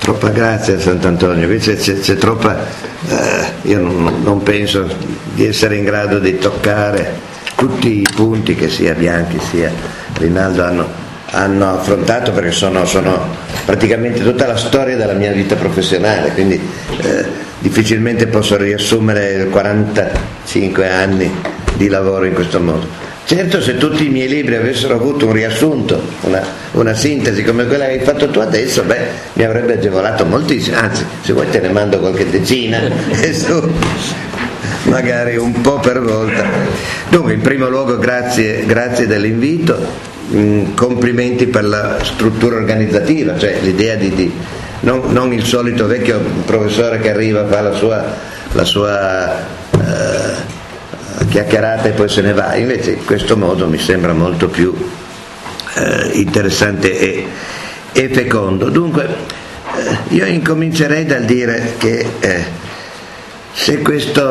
Troppa grazia, Sant'Antonio, invece c'è troppa. Io non penso di essere in grado di toccare tutti i punti che sia Bianchi sia Rinaldo hanno affrontato, perché sono praticamente tutta la storia della mia vita professionale, quindi difficilmente posso riassumere 45 anni di lavoro in questo modo. Certo, se tutti i miei libri avessero avuto un riassunto, una sintesi come quella che hai fatto tu adesso, mi avrebbe agevolato moltissimo, anzi, se vuoi te ne mando qualche decina e su, magari un po' per volta. Dunque, in primo luogo grazie dell'invito, complimenti per la struttura organizzativa, cioè l'idea di non il solito vecchio professore che arriva, fa la sua chiacchierata e poi se ne va. Invece in questo modo mi sembra molto più interessante e fecondo. Dunque io incomincerei dal dire che se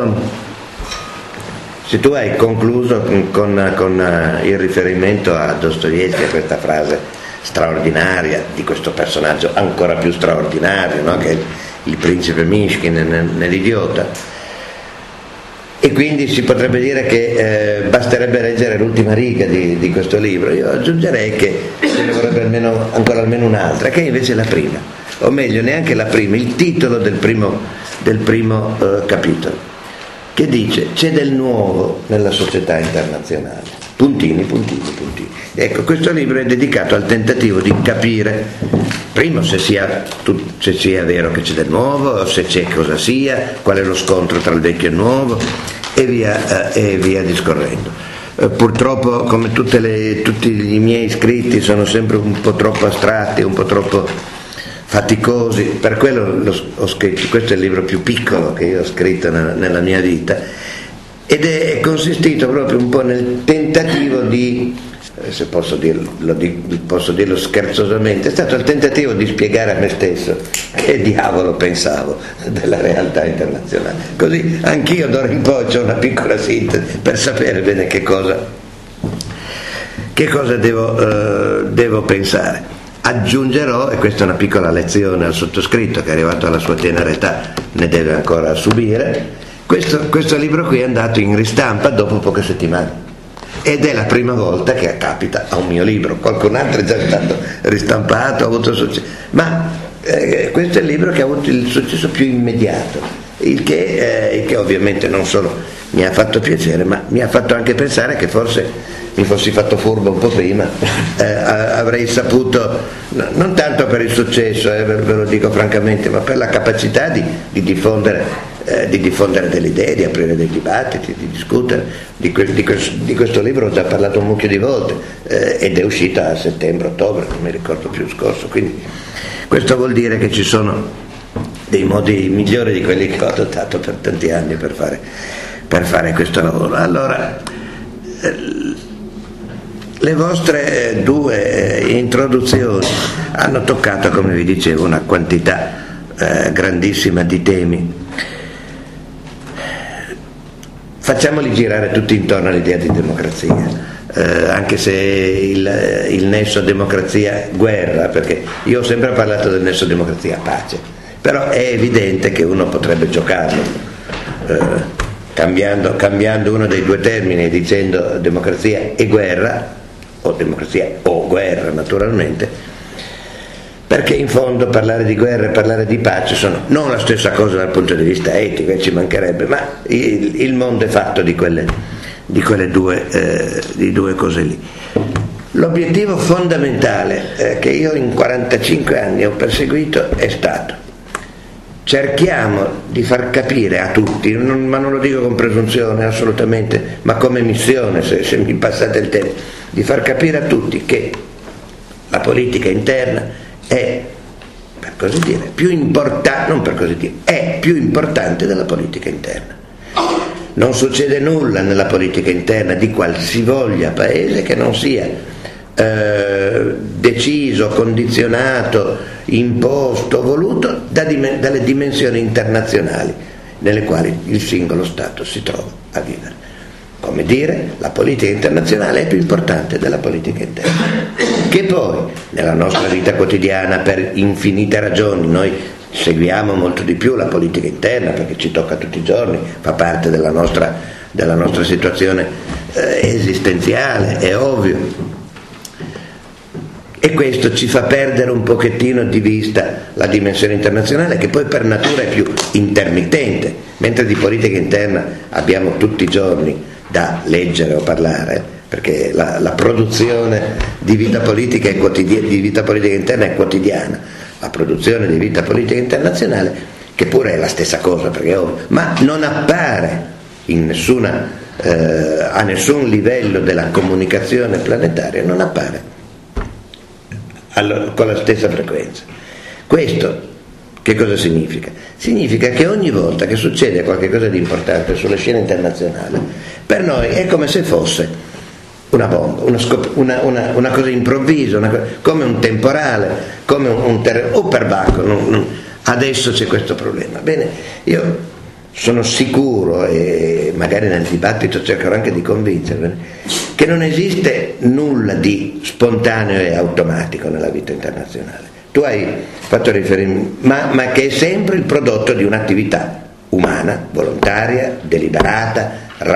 tu hai concluso con il riferimento a Dostoevskij, a questa frase straordinaria di questo personaggio ancora più straordinario, no? Che è il principe Mishkin nell'Idiota, e quindi si potrebbe dire che basterebbe leggere l'ultima riga di questo libro. Io aggiungerei che ce ne vorrebbe ancora almeno un'altra, che è invece la prima, o meglio neanche la prima, il titolo del primo capitolo, che dice: c'è del nuovo nella società internazionale, puntini. Ecco, questo libro è dedicato al tentativo di capire, primo, se sia vero che c'è del nuovo, se c'è cosa sia, qual è lo scontro tra il vecchio e il nuovo, e via discorrendo. Purtroppo, come tutti i miei scritti, sono sempre un po' troppo astratti, un po' troppo faticosi, per quello ho scritto. Questo è il libro più piccolo che io ho scritto nella mia vita, ed è consistito proprio un po' nel tentativo di, se posso dirlo scherzosamente, è stato il tentativo di spiegare a me stesso che diavolo pensavo della realtà internazionale. Così anch'io d'ora in poi ho una piccola sintesi per sapere bene che cosa devo pensare. Aggiungerò, e questa è una piccola lezione al sottoscritto che è arrivato alla sua tenera età, ne deve ancora subire, questo libro qui è andato in ristampa dopo poche settimane, ed è la prima volta che capita a un mio libro. Qualcun altro è già stato ristampato, ha avuto successo, ma questo è il libro che ha avuto il successo più immediato, il che ovviamente non solo mi ha fatto piacere, ma mi ha fatto anche pensare che forse mi fossi fatto furbo un po' prima, avrei saputo, non tanto per il successo, ve lo dico francamente, ma per la capacità di diffondere delle idee, di aprire dei dibattiti, di discutere. Di questo libro ho già parlato un mucchio di volte, ed è uscita a settembre-ottobre, non mi ricordo più, scorso, quindi questo vuol dire che ci sono dei modi migliori di quelli che ho adottato per tanti anni per fare questo lavoro. Allora, le vostre due introduzioni hanno toccato, come vi dicevo, una quantità grandissima di temi. Facciamoli girare tutti intorno all'idea di democrazia, anche se il nesso democrazia-guerra, perché io ho sempre parlato del nesso democrazia-pace, però è evidente che uno potrebbe giocarlo, cambiando uno dei due termini e dicendo democrazia e guerra, o democrazia o guerra naturalmente, perché in fondo parlare di guerra e parlare di pace sono non la stessa cosa dal punto di vista etico, e ci mancherebbe, ma il mondo è fatto di quelle due cose lì. L'obiettivo fondamentale che io in 45 anni ho perseguito è stato: cerchiamo di far capire a tutti, ma non lo dico con presunzione assolutamente, ma come missione, se mi passate il tempo, di far capire a tutti che la politica interna è, per così dire, più importante, non per così dire, è più importante della politica interna. Non succede nulla nella politica interna di qualsivoglia paese che non sia deciso, condizionato, imposto, voluto dalle dimensioni internazionali nelle quali il singolo Stato si trova a vivere. Come dire, la politica internazionale è più importante della politica interna. che poi nella nostra vita quotidiana, per infinite ragioni, noi seguiamo molto di più la politica interna perché ci tocca tutti i giorni, fa parte della nostra situazione esistenziale, è ovvio. E questo ci fa perdere un pochettino di vista la dimensione internazionale, che poi per natura è più intermittente, mentre di politica interna abbiamo tutti i giorni da leggere o parlare, perché la produzione di vita politica di vita politica interna è quotidiana, la produzione di vita politica internazionale, che pure è la stessa cosa, perché è ovvio, ma non appare a nessun livello della comunicazione planetaria, non appare con la stessa frequenza. Questo che cosa significa? Significa che ogni volta che succede qualcosa di importante sulla scena internazionale, per noi è come se fosse una bomba, una cosa improvvisa, come un temporale, come un terremoto, o perbacco. Adesso c'è questo problema. Bene, io sono sicuro, e magari nel dibattito cercherò anche di convincervene, che non esiste nulla di spontaneo e automatico nella vita internazionale. Tu hai fatto riferimento, ma che è sempre il prodotto di un'attività umana, volontaria, deliberata,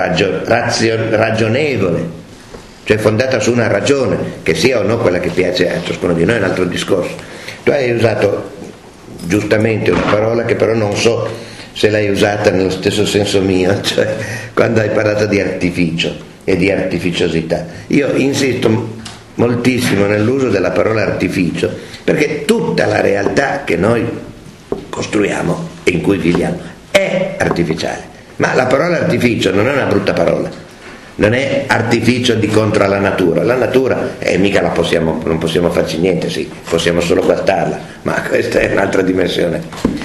ragionevole, cioè fondata su una ragione, che sia o no quella che piace a ciascuno di noi, è un altro discorso. Tu hai usato giustamente una parola che però non so se l'hai usata nello stesso senso mio, cioè quando hai parlato di artificio e di artificiosità. Io insisto moltissimo nell'uso della parola artificio, perché tutta la realtà che noi costruiamo e in cui viviamo è artificiale, ma la parola artificio non è una brutta parola, non è artificio di contro alla natura. La natura mica non possiamo farci niente, sì, possiamo solo guardarla, ma questa è un'altra dimensione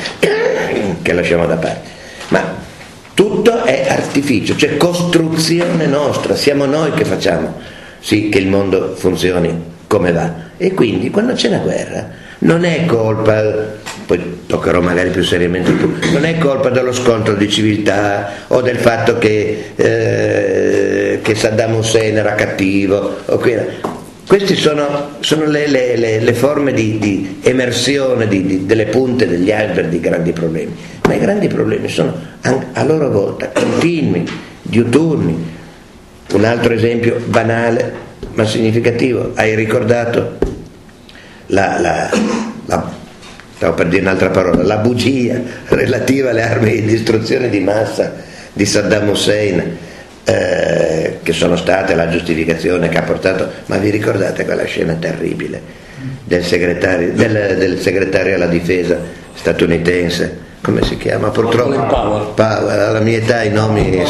che lasciamo da parte. Ma tutto è artificio, cioè costruzione nostra, siamo noi che facciamo sì che il mondo funzioni come va. E quindi quando c'è una guerra non è colpa, poi toccherò magari più seriamente tu, non è colpa dello scontro di civiltà o del fatto che Saddam Hussein era cattivo o queste sono le forme di emersione delle punte degli iceberg di grandi problemi, ma i grandi problemi sono a loro volta continui, diuturni. Un altro esempio banale ma significativo: hai ricordato stavo per dire un'altra parola, la bugia relativa alle armi di distruzione di massa di Saddam Hussein, che sono state la giustificazione che ha portato, ma vi ricordate quella scena terribile del segretario alla difesa statunitense, come si chiama? Purtroppo alla mia età i nomi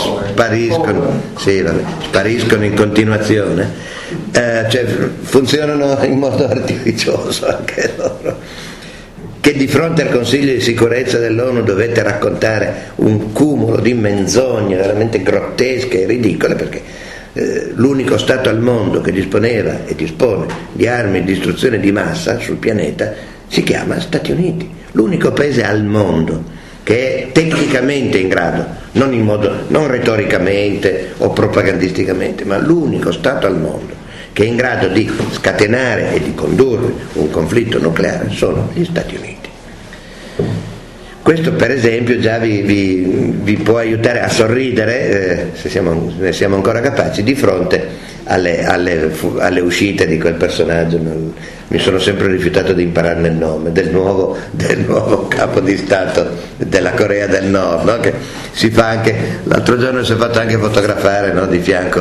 spariscono in continuazione, cioè funzionano in modo artificioso anche loro, che di fronte al Consiglio di sicurezza dell'ONU dovette raccontare un cumulo di menzogne veramente grottesche e ridicole, perché l'unico Stato al mondo che disponeva e dispone di armi di distruzione di massa sul pianeta si chiama Stati Uniti, l'unico paese al mondo che è tecnicamente in grado, non retoricamente o propagandisticamente, ma l'unico Stato al mondo che è in grado di scatenare e di condurre un conflitto nucleare sono gli Stati Uniti. Questo per esempio già vi può aiutare a sorridere, se ne siamo ancora capaci, di fronte alle uscite di quel personaggio. Mi sono sempre rifiutato di impararne il nome del nuovo capo di Stato della Corea del Nord, no? Che si fa anche, l'altro giorno si è fatto anche fotografare, no? di fianco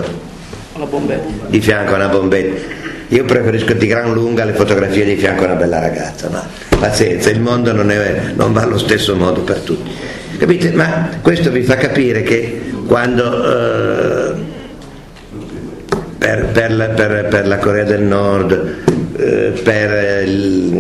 a una bombetta. Io preferisco di gran lunga le fotografie di fianco a una bella ragazza, ma pazienza, il mondo non va allo stesso modo per tutti, capite? Ma questo vi fa capire che quando per la Corea del Nord, per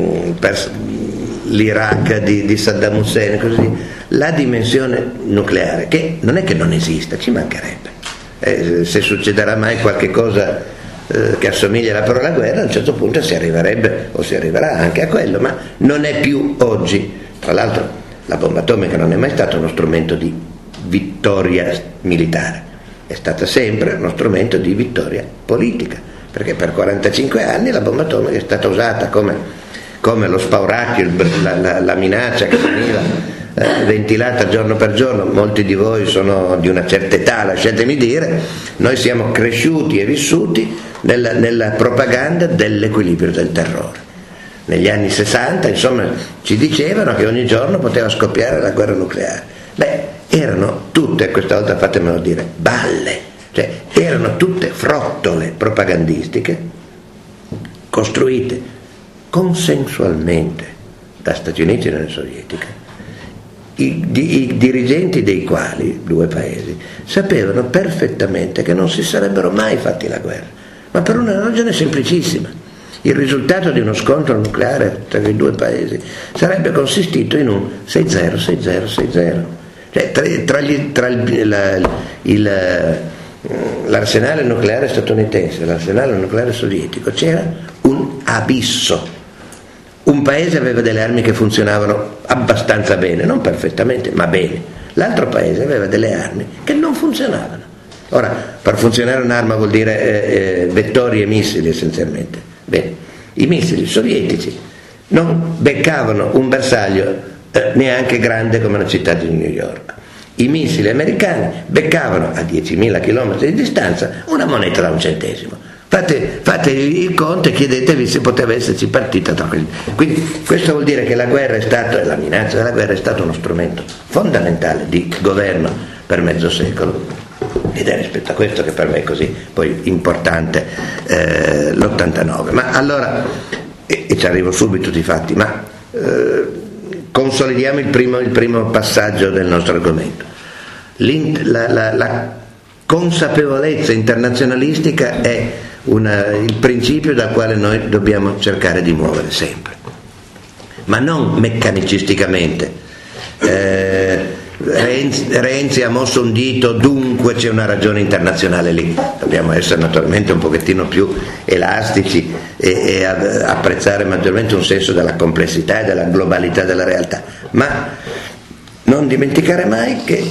l'Iraq di Saddam Hussein, così, la dimensione nucleare, che non è che non esista, ci mancherebbe. Se succederà mai qualche cosa che assomiglia alla parola guerra, a un certo punto si arriverebbe o si arriverà anche a quello, ma non è più oggi. Tra l'altro la bomba atomica non è mai stato uno strumento di vittoria militare, è stata sempre uno strumento di vittoria politica, perché per 45 anni la bomba atomica è stata usata come lo spauracchio, la minaccia che veniva ventilata giorno per giorno. Molti di voi sono di una certa età, lasciatemi dire, noi siamo cresciuti e vissuti nella propaganda dell'equilibrio del terrore. Negli anni 60, insomma, ci dicevano che ogni giorno poteva scoppiare la guerra nucleare. Erano tutte, questa volta fatemelo dire, balle, cioè erano tutte frottole propagandistiche costruite consensualmente da Stati Uniti e Unione Sovietica, i dirigenti dei quali, due paesi, sapevano perfettamente che non si sarebbero mai fatti la guerra, ma per una ragione semplicissima: il risultato di uno scontro nucleare tra i due paesi sarebbe consistito in un 6-0, 6-0, 6-0. Cioè l'arsenale nucleare statunitense e l'arsenale nucleare sovietico c'era un abisso. Un paese aveva delle armi che funzionavano abbastanza bene, non perfettamente, ma bene. L'altro paese aveva delle armi che non funzionavano. Ora, per funzionare un'arma vuol dire vettori e missili essenzialmente. Bene, i missili sovietici non beccavano un bersaglio neanche grande come la città di New York. I missili americani beccavano a 10.000 km di distanza una moneta da 1 centesimo. Fate il conto e chiedetevi se poteva esserci partita da quelli. Quindi questo vuol dire che la minaccia della guerra è stato uno strumento fondamentale di governo per mezzo secolo, ed è rispetto a questo che per me è così poi importante l'89. Ma allora, e ci arrivo subito di fatti, ma consolidiamo il primo passaggio del nostro argomento. La consapevolezza internazionalistica è il principio dal quale noi dobbiamo cercare di muovere sempre, ma non meccanicisticamente. Renzi ha mosso un dito, dunque c'è una ragione internazionale lì. Dobbiamo essere naturalmente un pochettino più elastici e apprezzare maggiormente un senso della complessità e della globalità della realtà, ma non dimenticare mai che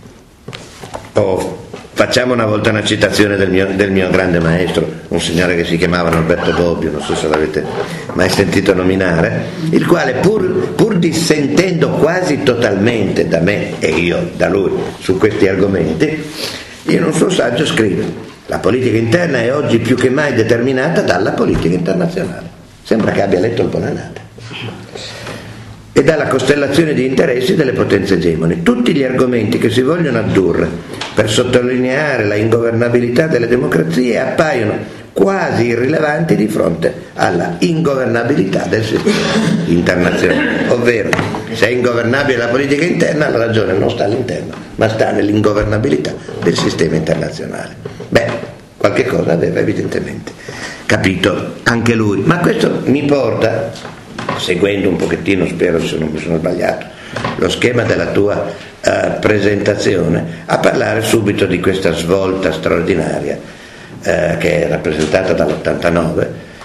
facciamo una volta una citazione del mio grande maestro, un signore che si chiamava Norberto Bobbio, non so se l'avete mai sentito nominare, il quale pur dissentendo quasi totalmente da me e io da lui su questi argomenti, in un suo saggio scrive: la politica interna è oggi più che mai determinata dalla politica internazionale. Sembra che abbia letto il Bonannata. E dalla costellazione di interessi delle potenze egemoni. Tutti gli argomenti che si vogliono addurre per sottolineare la ingovernabilità delle democrazie appaiono quasi irrilevanti di fronte alla ingovernabilità del sistema internazionale. Ovvero, se è ingovernabile la politica interna, la ragione non sta all'interno, ma sta nell'ingovernabilità del sistema internazionale. Qualche cosa aveva evidentemente capito anche lui. Ma questo mi porta, seguendo un pochettino, spero se non mi sono sbagliato, lo schema della tua presentazione, a parlare subito di questa svolta straordinaria che è rappresentata dall'89,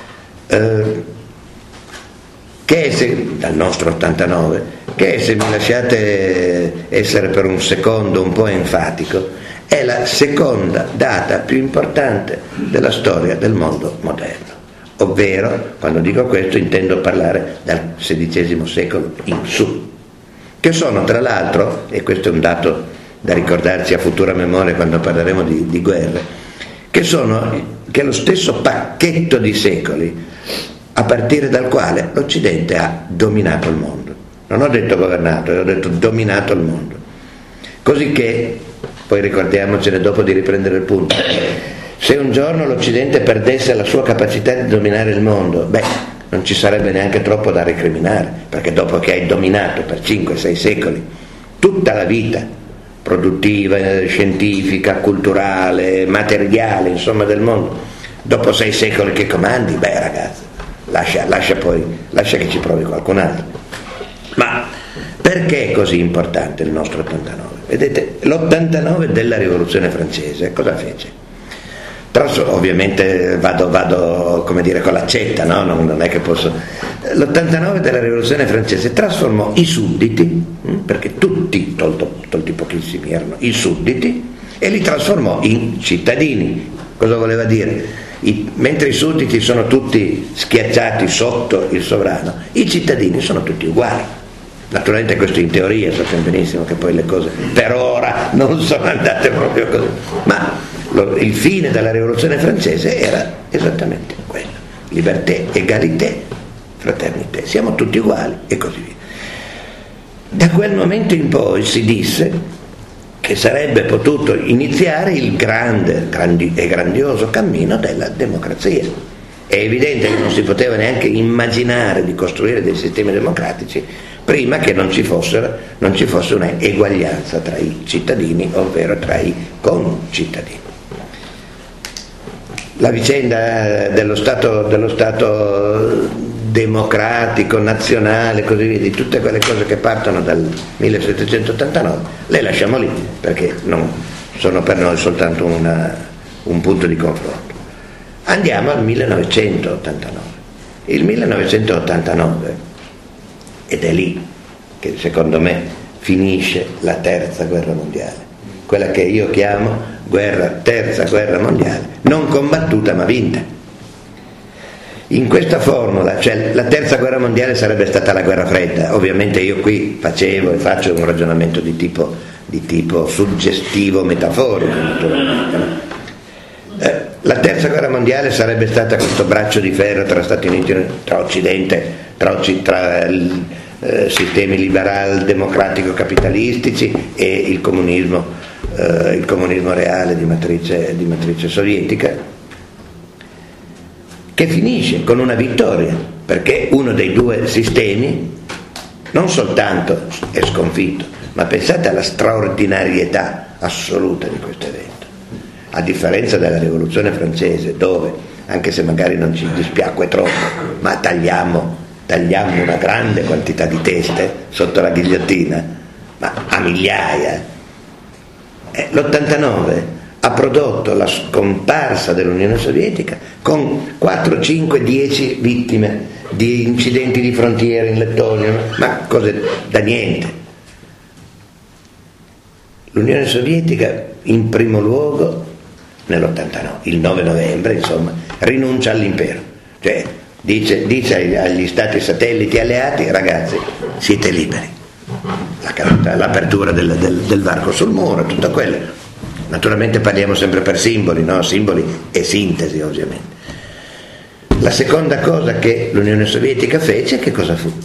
che è dal nostro 89, che è, se mi lasciate essere per un secondo un po' enfatico, è la seconda data più importante della storia del mondo moderno. Ovvero, quando dico questo, intendo parlare dal XVI secolo in su, che sono tra l'altro, e questo è un dato da ricordarci a futura memoria quando parleremo di guerre, che è lo stesso pacchetto di secoli a partire dal quale l'Occidente ha dominato il mondo. Non ho detto governato, ho detto dominato il mondo. Così che, poi ricordiamocene dopo di riprendere il punto, se un giorno l'Occidente perdesse la sua capacità di dominare il mondo, non ci sarebbe neanche troppo da recriminare, perché dopo che hai dominato per 5-6 secoli tutta la vita produttiva, scientifica, culturale, materiale, insomma, del mondo, dopo 6 secoli che comandi, ragazzi, lascia che ci provi qualcun altro. Ma perché è così importante il nostro 89? Vedete, l'89 della rivoluzione francese cosa fece? Ovviamente vado come dire con l'accetta, no? Non è che posso. L'89 della rivoluzione francese trasformò i sudditi, perché tutti, tolti pochissimi, erano i sudditi, e li trasformò in cittadini. Cosa voleva dire? mentre i sudditi sono tutti schiacciati sotto il sovrano, i cittadini sono tutti uguali. Naturalmente questo in teoria, sappiamo benissimo che poi le cose per ora non sono andate proprio così, ma il fine della rivoluzione francese era esattamente quello: liberté, égalité, fraternité, siamo tutti uguali e così via. Da quel momento in poi si disse che sarebbe potuto iniziare il grande e grandioso cammino della democrazia. È evidente che non si poteva neanche immaginare di costruire dei sistemi democratici prima che non ci fosse una eguaglianza tra i cittadini, ovvero tra i concittadini. La vicenda dello Stato democratico, nazionale, così via, di tutte quelle cose che partono dal 1789, le lasciamo lì, perché non sono per noi soltanto un punto di confronto. Andiamo al 1989. Il 1989, ed è lì che secondo me finisce la terza guerra mondiale, quella che io chiamo terza guerra mondiale, non combattuta ma vinta. In questa formula, cioè la terza guerra mondiale sarebbe stata la guerra fredda. Ovviamente io qui facevo e faccio un ragionamento di tipo suggestivo, metaforico, naturalmente, no? La terza guerra mondiale sarebbe stata questo braccio di ferro tra Stati Uniti, tra Occidente, tra sistemi liberal democratico capitalistici e il comunismo reale di matrice sovietica, che finisce con una vittoria, perché uno dei due sistemi non soltanto è sconfitto, ma pensate alla straordinarietà assoluta di questo evento. A differenza della rivoluzione francese, dove, anche se magari non ci dispiacque troppo, ma tagliamo una grande quantità di teste sotto la ghigliottina, ma a migliaia, l'89 ha prodotto la scomparsa dell'Unione Sovietica con 4, 5, 10 vittime di incidenti di frontiera in Lettonia, ma cose da niente. L'Unione Sovietica in primo luogo nell'89, il 9 novembre, insomma, rinuncia all'impero, cioè dice agli stati satelliti alleati: ragazzi, siete liberi. L'apertura del varco sul muro, tutto quello. Naturalmente parliamo sempre per simboli, no? Simboli e sintesi, ovviamente. La seconda cosa che l'Unione Sovietica fece, che cosa fu?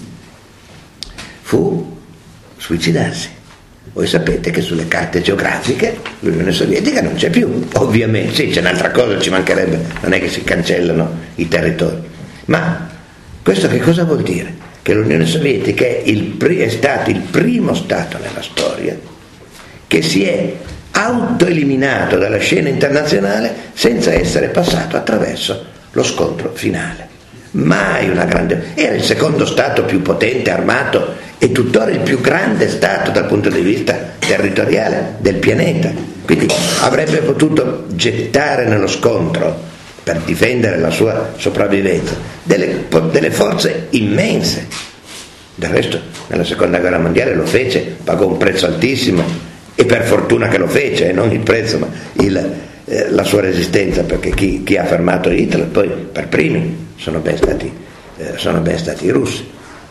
Fu suicidarsi. Voi sapete che sulle carte geografiche l'Unione Sovietica non c'è più, ovviamente. Sì, c'è un'altra cosa, ci mancherebbe, non è che si cancellano i territori. Ma questo che cosa vuol dire? Che l'Unione Sovietica è stato il primo Stato nella storia che si è autoeliminato dalla scena internazionale senza essere passato attraverso lo scontro finale. Mai una grande... Era il secondo Stato più potente, armato, e tuttora il più grande Stato dal punto di vista territoriale del pianeta. Quindi avrebbe potuto gettare nello scontro, per difendere la sua sopravvivenza, delle forze immense. Del resto nella seconda guerra mondiale lo fece, pagò un prezzo altissimo, e per fortuna che lo fece, non il prezzo ma la sua resistenza, perché chi ha fermato Hitler poi per primi sono ben stati i russi.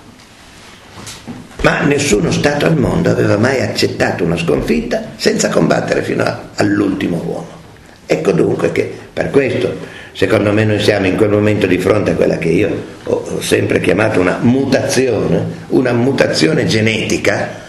Ma nessuno Stato al mondo aveva mai accettato una sconfitta senza combattere fino all'ultimo uomo. Ecco dunque che per questo, secondo me, noi siamo in quel momento di fronte a quella che io ho sempre chiamato una mutazione genetica,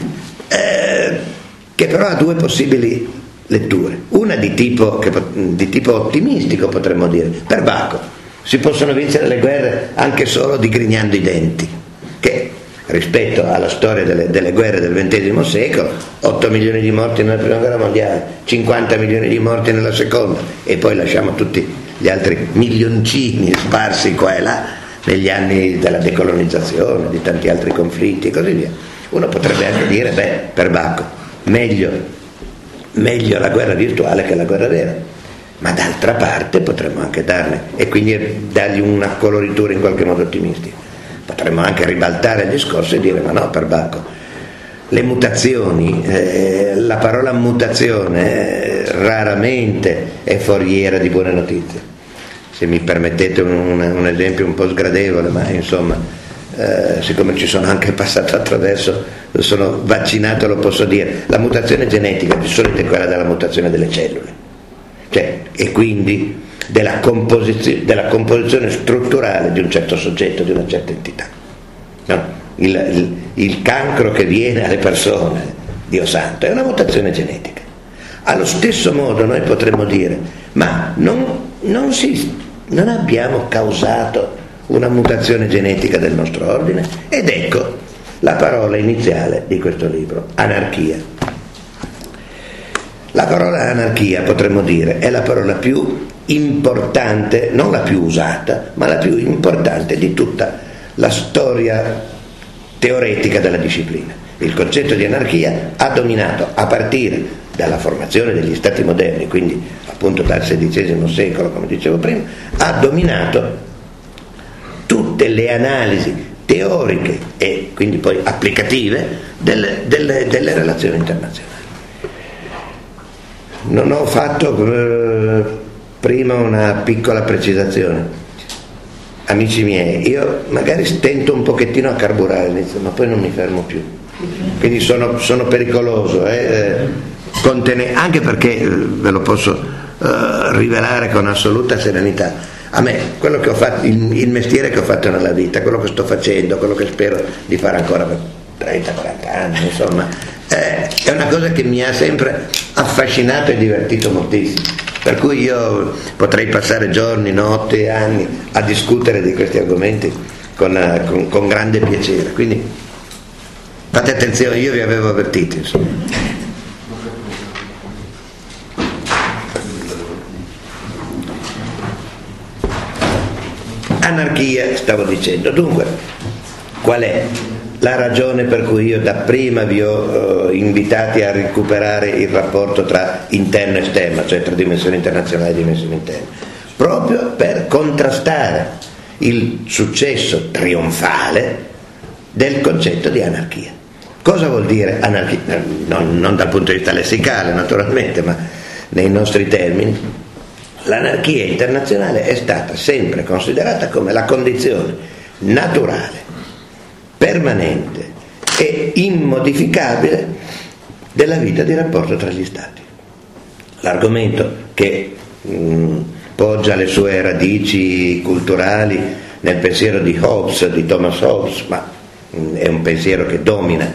che però ha due possibili letture. Una di tipo ottimistico, potremmo dire. Per Bacco si possono vincere le guerre anche solo digrignando i denti, che rispetto alla storia delle guerre del XX secolo, 8 milioni di morti nella prima guerra mondiale, 50 milioni di morti nella seconda, e poi lasciamo tutti gli altri milioncini sparsi qua e là negli anni della decolonizzazione, di tanti altri conflitti e così via. Uno potrebbe anche dire, per Bacco meglio la guerra virtuale che la guerra vera, ma d'altra parte potremmo anche e quindi dargli una coloritura in qualche modo ottimistica. Potremmo anche ribaltare il discorso e dire: ma no, per Bacco le mutazioni, la parola mutazione raramente è foriera di buone notizie. se mi permettete un esempio un po' sgradevole, ma insomma, siccome ci sono anche passato attraverso, sono vaccinato, lo posso dire, la mutazione genetica di solito è quella della mutazione delle cellule, cioè, e quindi della composizione strutturale di un certo soggetto, di una certa entità, no? Il cancro che viene alle persone, Dio santo, è una mutazione genetica. Allo stesso modo noi potremmo dire, ma non abbiamo causato una mutazione genetica del nostro ordine? Ed ecco la parola iniziale di questo libro, anarchia. La parola anarchia, potremmo dire, è la parola più importante, non la più usata, ma la più importante di tutta la storia teoretica della disciplina. Il concetto di anarchia ha dominato a partire dalla formazione degli stati moderni, quindi appunto dal XVI secolo, come dicevo prima, ha dominato tutte le analisi teoriche e quindi poi applicative delle relazioni internazionali. Non ho fatto prima una piccola precisazione. Amici miei, io magari stento un pochettino a carburare all'inizio, ma poi non mi fermo più, quindi sono pericoloso, anche perché ve lo posso rivelare con assoluta serenità. A me quello che ho fatto, il mestiere che ho fatto nella vita, quello che sto facendo, quello che spero di fare ancora per 30-40 anni, insomma, è una cosa che mi ha sempre affascinato e divertito moltissimo. Per cui io potrei passare giorni, notti, anni a discutere di questi argomenti con grande piacere. Quindi fate attenzione, io vi avevo avvertito, insomma. Anarchia, stavo dicendo. Dunque, qual è la ragione per cui io dapprima vi ho invitati a recuperare il rapporto tra interno e esterno, cioè tra dimensione internazionale e dimensione interna? Proprio per contrastare il successo trionfale del concetto di anarchia. Cosa vuol dire anarchia? Non dal punto di vista lessicale, naturalmente, ma nei nostri termini. L'anarchia internazionale è stata sempre considerata come la condizione naturale, permanente e immodificabile della vita di rapporto tra gli Stati. L'argomento che poggia le sue radici culturali nel pensiero di Hobbes, di Thomas Hobbes, ma è un pensiero che domina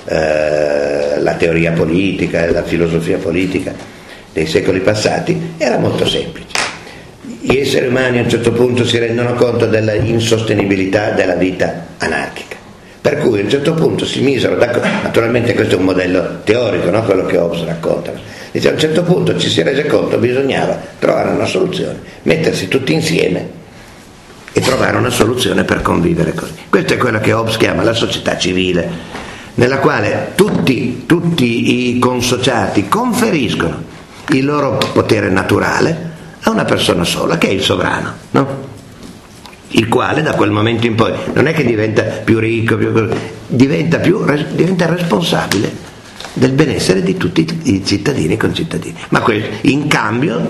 la teoria politica e la filosofia politica dei secoli passati, era molto semplice. Gli esseri umani a un certo punto si rendono conto della insostenibilità della vita anarchica, per cui a un certo punto si misero d'accordo. Naturalmente questo è un modello teorico, no? Quello che Hobbes racconta. Dice, a un certo punto ci si rese conto che bisognava trovare una soluzione, mettersi tutti insieme e trovare una soluzione per convivere così. Questo è quello che Hobbes chiama la società civile, nella quale tutti i consociati conferiscono il loro potere naturale a una persona sola, che è il sovrano, no? Il quale da quel momento in poi non è che diventa più ricco, diventa responsabile del benessere di tutti i cittadini e concittadini, ma in cambio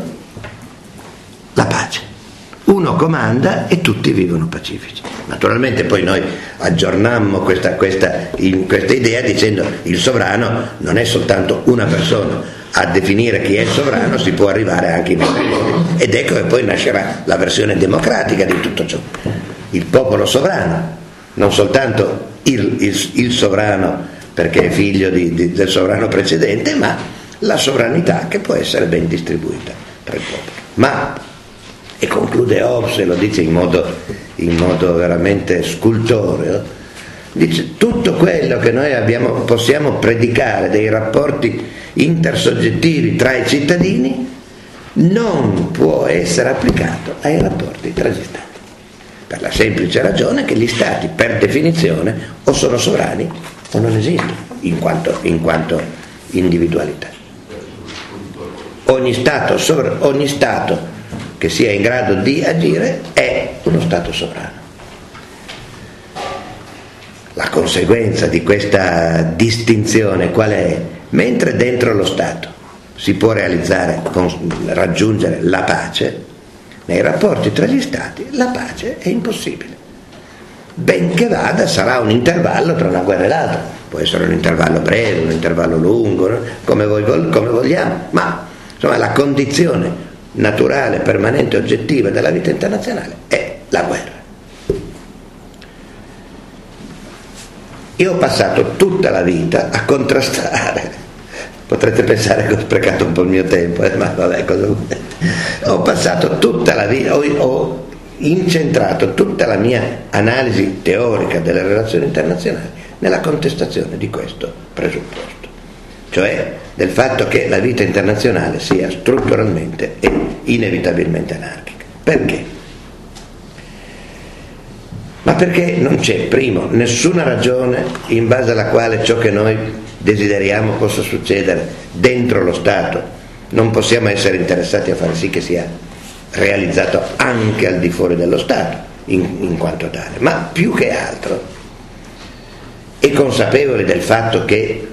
la pace. Uno comanda e tutti vivono pacifici. Naturalmente poi noi aggiornammo questa idea dicendo il sovrano non è soltanto una persona. A definire chi è il sovrano si può arrivare anche in altri modi, ed ecco che poi nascerà la versione democratica di tutto ciò, il popolo sovrano, non soltanto il sovrano perché è figlio del sovrano precedente, ma la sovranità che può essere ben distribuita tra il popolo. Ma, e conclude Hobbes e lo dice in modo veramente scultoreo, dice tutto quello che noi possiamo predicare dei rapporti intersoggettivi tra i cittadini non può essere applicato ai rapporti tra gli Stati, per la semplice ragione che gli Stati per definizione o sono sovrani o non esistono in quanto individualità. Ogni Stato che sia in grado di agire è uno Stato sovrano. La conseguenza di questa distinzione qual è? Mentre dentro lo Stato si può raggiungere la pace, nei rapporti tra gli stati la pace è impossibile. Ben che vada, sarà un intervallo tra una guerra e l'altra, può essere un intervallo breve, un intervallo lungo, no? come vogliamo, ma insomma la condizione naturale, permanente, oggettiva della vita internazionale è la guerra. Io ho passato tutta la vita a contrastare, potrete pensare che ho sprecato un po' il mio tempo, ma vabbè, cosa volete? Ho passato tutta la vita, ho incentrato tutta la mia analisi teorica delle relazioni internazionali nella contestazione di questo presupposto, cioè del fatto che la vita internazionale sia strutturalmente e inevitabilmente anarchica. Perché? Ma perché non c'è, primo, nessuna ragione in base alla quale ciò che noi desideriamo possa succedere dentro lo Stato. Non possiamo essere interessati a far sì che sia realizzato anche al di fuori dello Stato, in quanto tale. Ma più che altro, e consapevoli del fatto che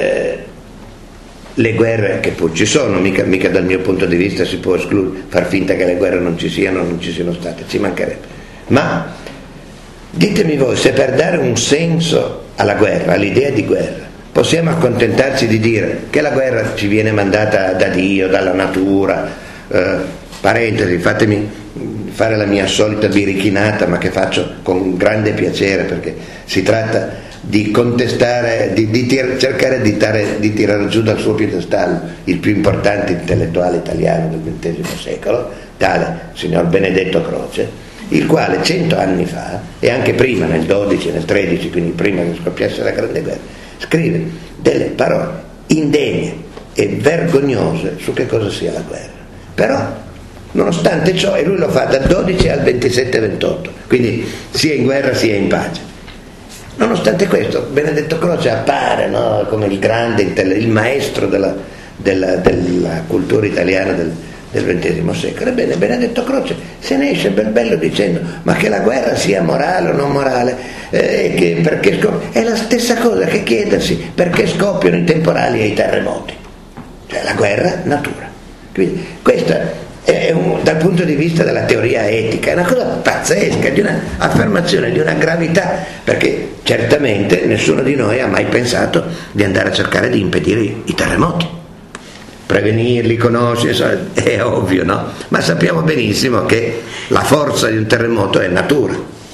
le guerre, che pur ci sono, mica dal mio punto di vista si può far finta che le guerre non ci siano state, ci mancherebbe. Ma ditemi voi se per dare un senso alla guerra, all'idea di guerra, possiamo accontentarci di dire che la guerra ci viene mandata da Dio, dalla natura, parentesi, fatemi fare la mia solita birichinata, ma che faccio con grande piacere, perché si tratta di contestare, cercare di tirare giù dal suo piedestallo il più importante intellettuale italiano del XX secolo, tale signor Benedetto Croce, il quale 100 anni fa, e anche prima, nel 12, nel 13, quindi prima che scoppiasse la Grande Guerra, scrive delle parole indegne e vergognose su che cosa sia la guerra. Però, nonostante ciò, e lui lo fa dal 12 al 27-28, quindi sia in guerra sia in pace. Nonostante questo, Benedetto Croce appare, no, come il grande, il maestro della cultura italiana del XX secolo. Ebbene, Benedetto Croce se ne esce bel bello dicendo ma che la guerra sia morale o non morale, perché è la stessa cosa che chiedersi perché scoppiano i temporali e i terremoti. Cioè la guerra, natura. Quindi questa è dal punto di vista della teoria etica è una cosa pazzesca, di un'affermazione di una gravità, perché certamente nessuno di noi ha mai pensato di andare a cercare di impedire i terremoti, prevenirli, conoscerli, è ovvio, no? Ma sappiamo benissimo che la forza di un terremoto è natura.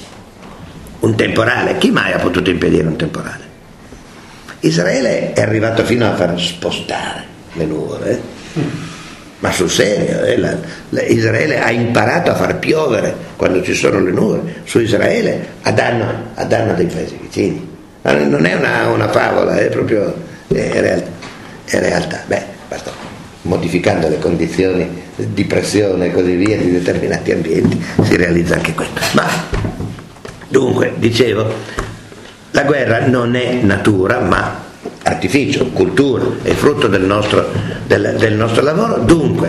Un temporale, chi mai ha potuto impedire un temporale? Israele è arrivato fino a far spostare le nuvole, ma sul serio, Israele ha imparato a far piovere quando ci sono le nuvole su Israele a danno dei paesi vicini. Non è una favola, è proprio è realtà. Beh, basta, modificando le condizioni di pressione e così via di determinati ambienti si realizza anche questo. Ma dunque, dicevo, la guerra non è natura ma artificio, cultura, è frutto del nostro lavoro. Dunque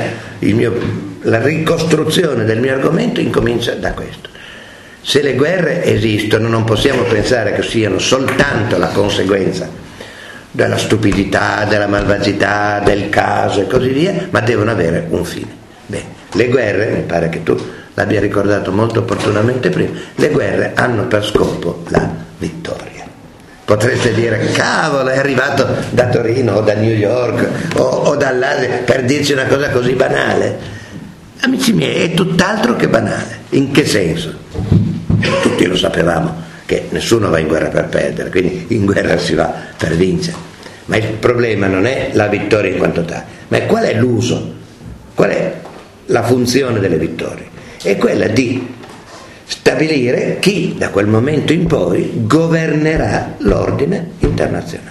la ricostruzione del mio argomento incomincia da questo. Se le guerre esistono non possiamo pensare che siano soltanto la conseguenza della stupidità, della malvagità, del caso e così via, ma devono avere un fine. Bene, le guerre, mi pare che tu l'abbia ricordato molto opportunamente prima, le guerre hanno per scopo la vittoria. Potreste dire, cavolo, è arrivato da Torino o da New York o dall'Asia per dirci una cosa così banale. Amici miei, è tutt'altro che banale. In che senso? Tutti lo sapevamo che nessuno va in guerra per perdere, quindi in guerra si va per vincere. Ma il problema non è la vittoria in quanto tale, ma è qual è l'uso, qual è la funzione delle vittorie. È quella di stabilire chi da quel momento in poi governerà l'ordine internazionale.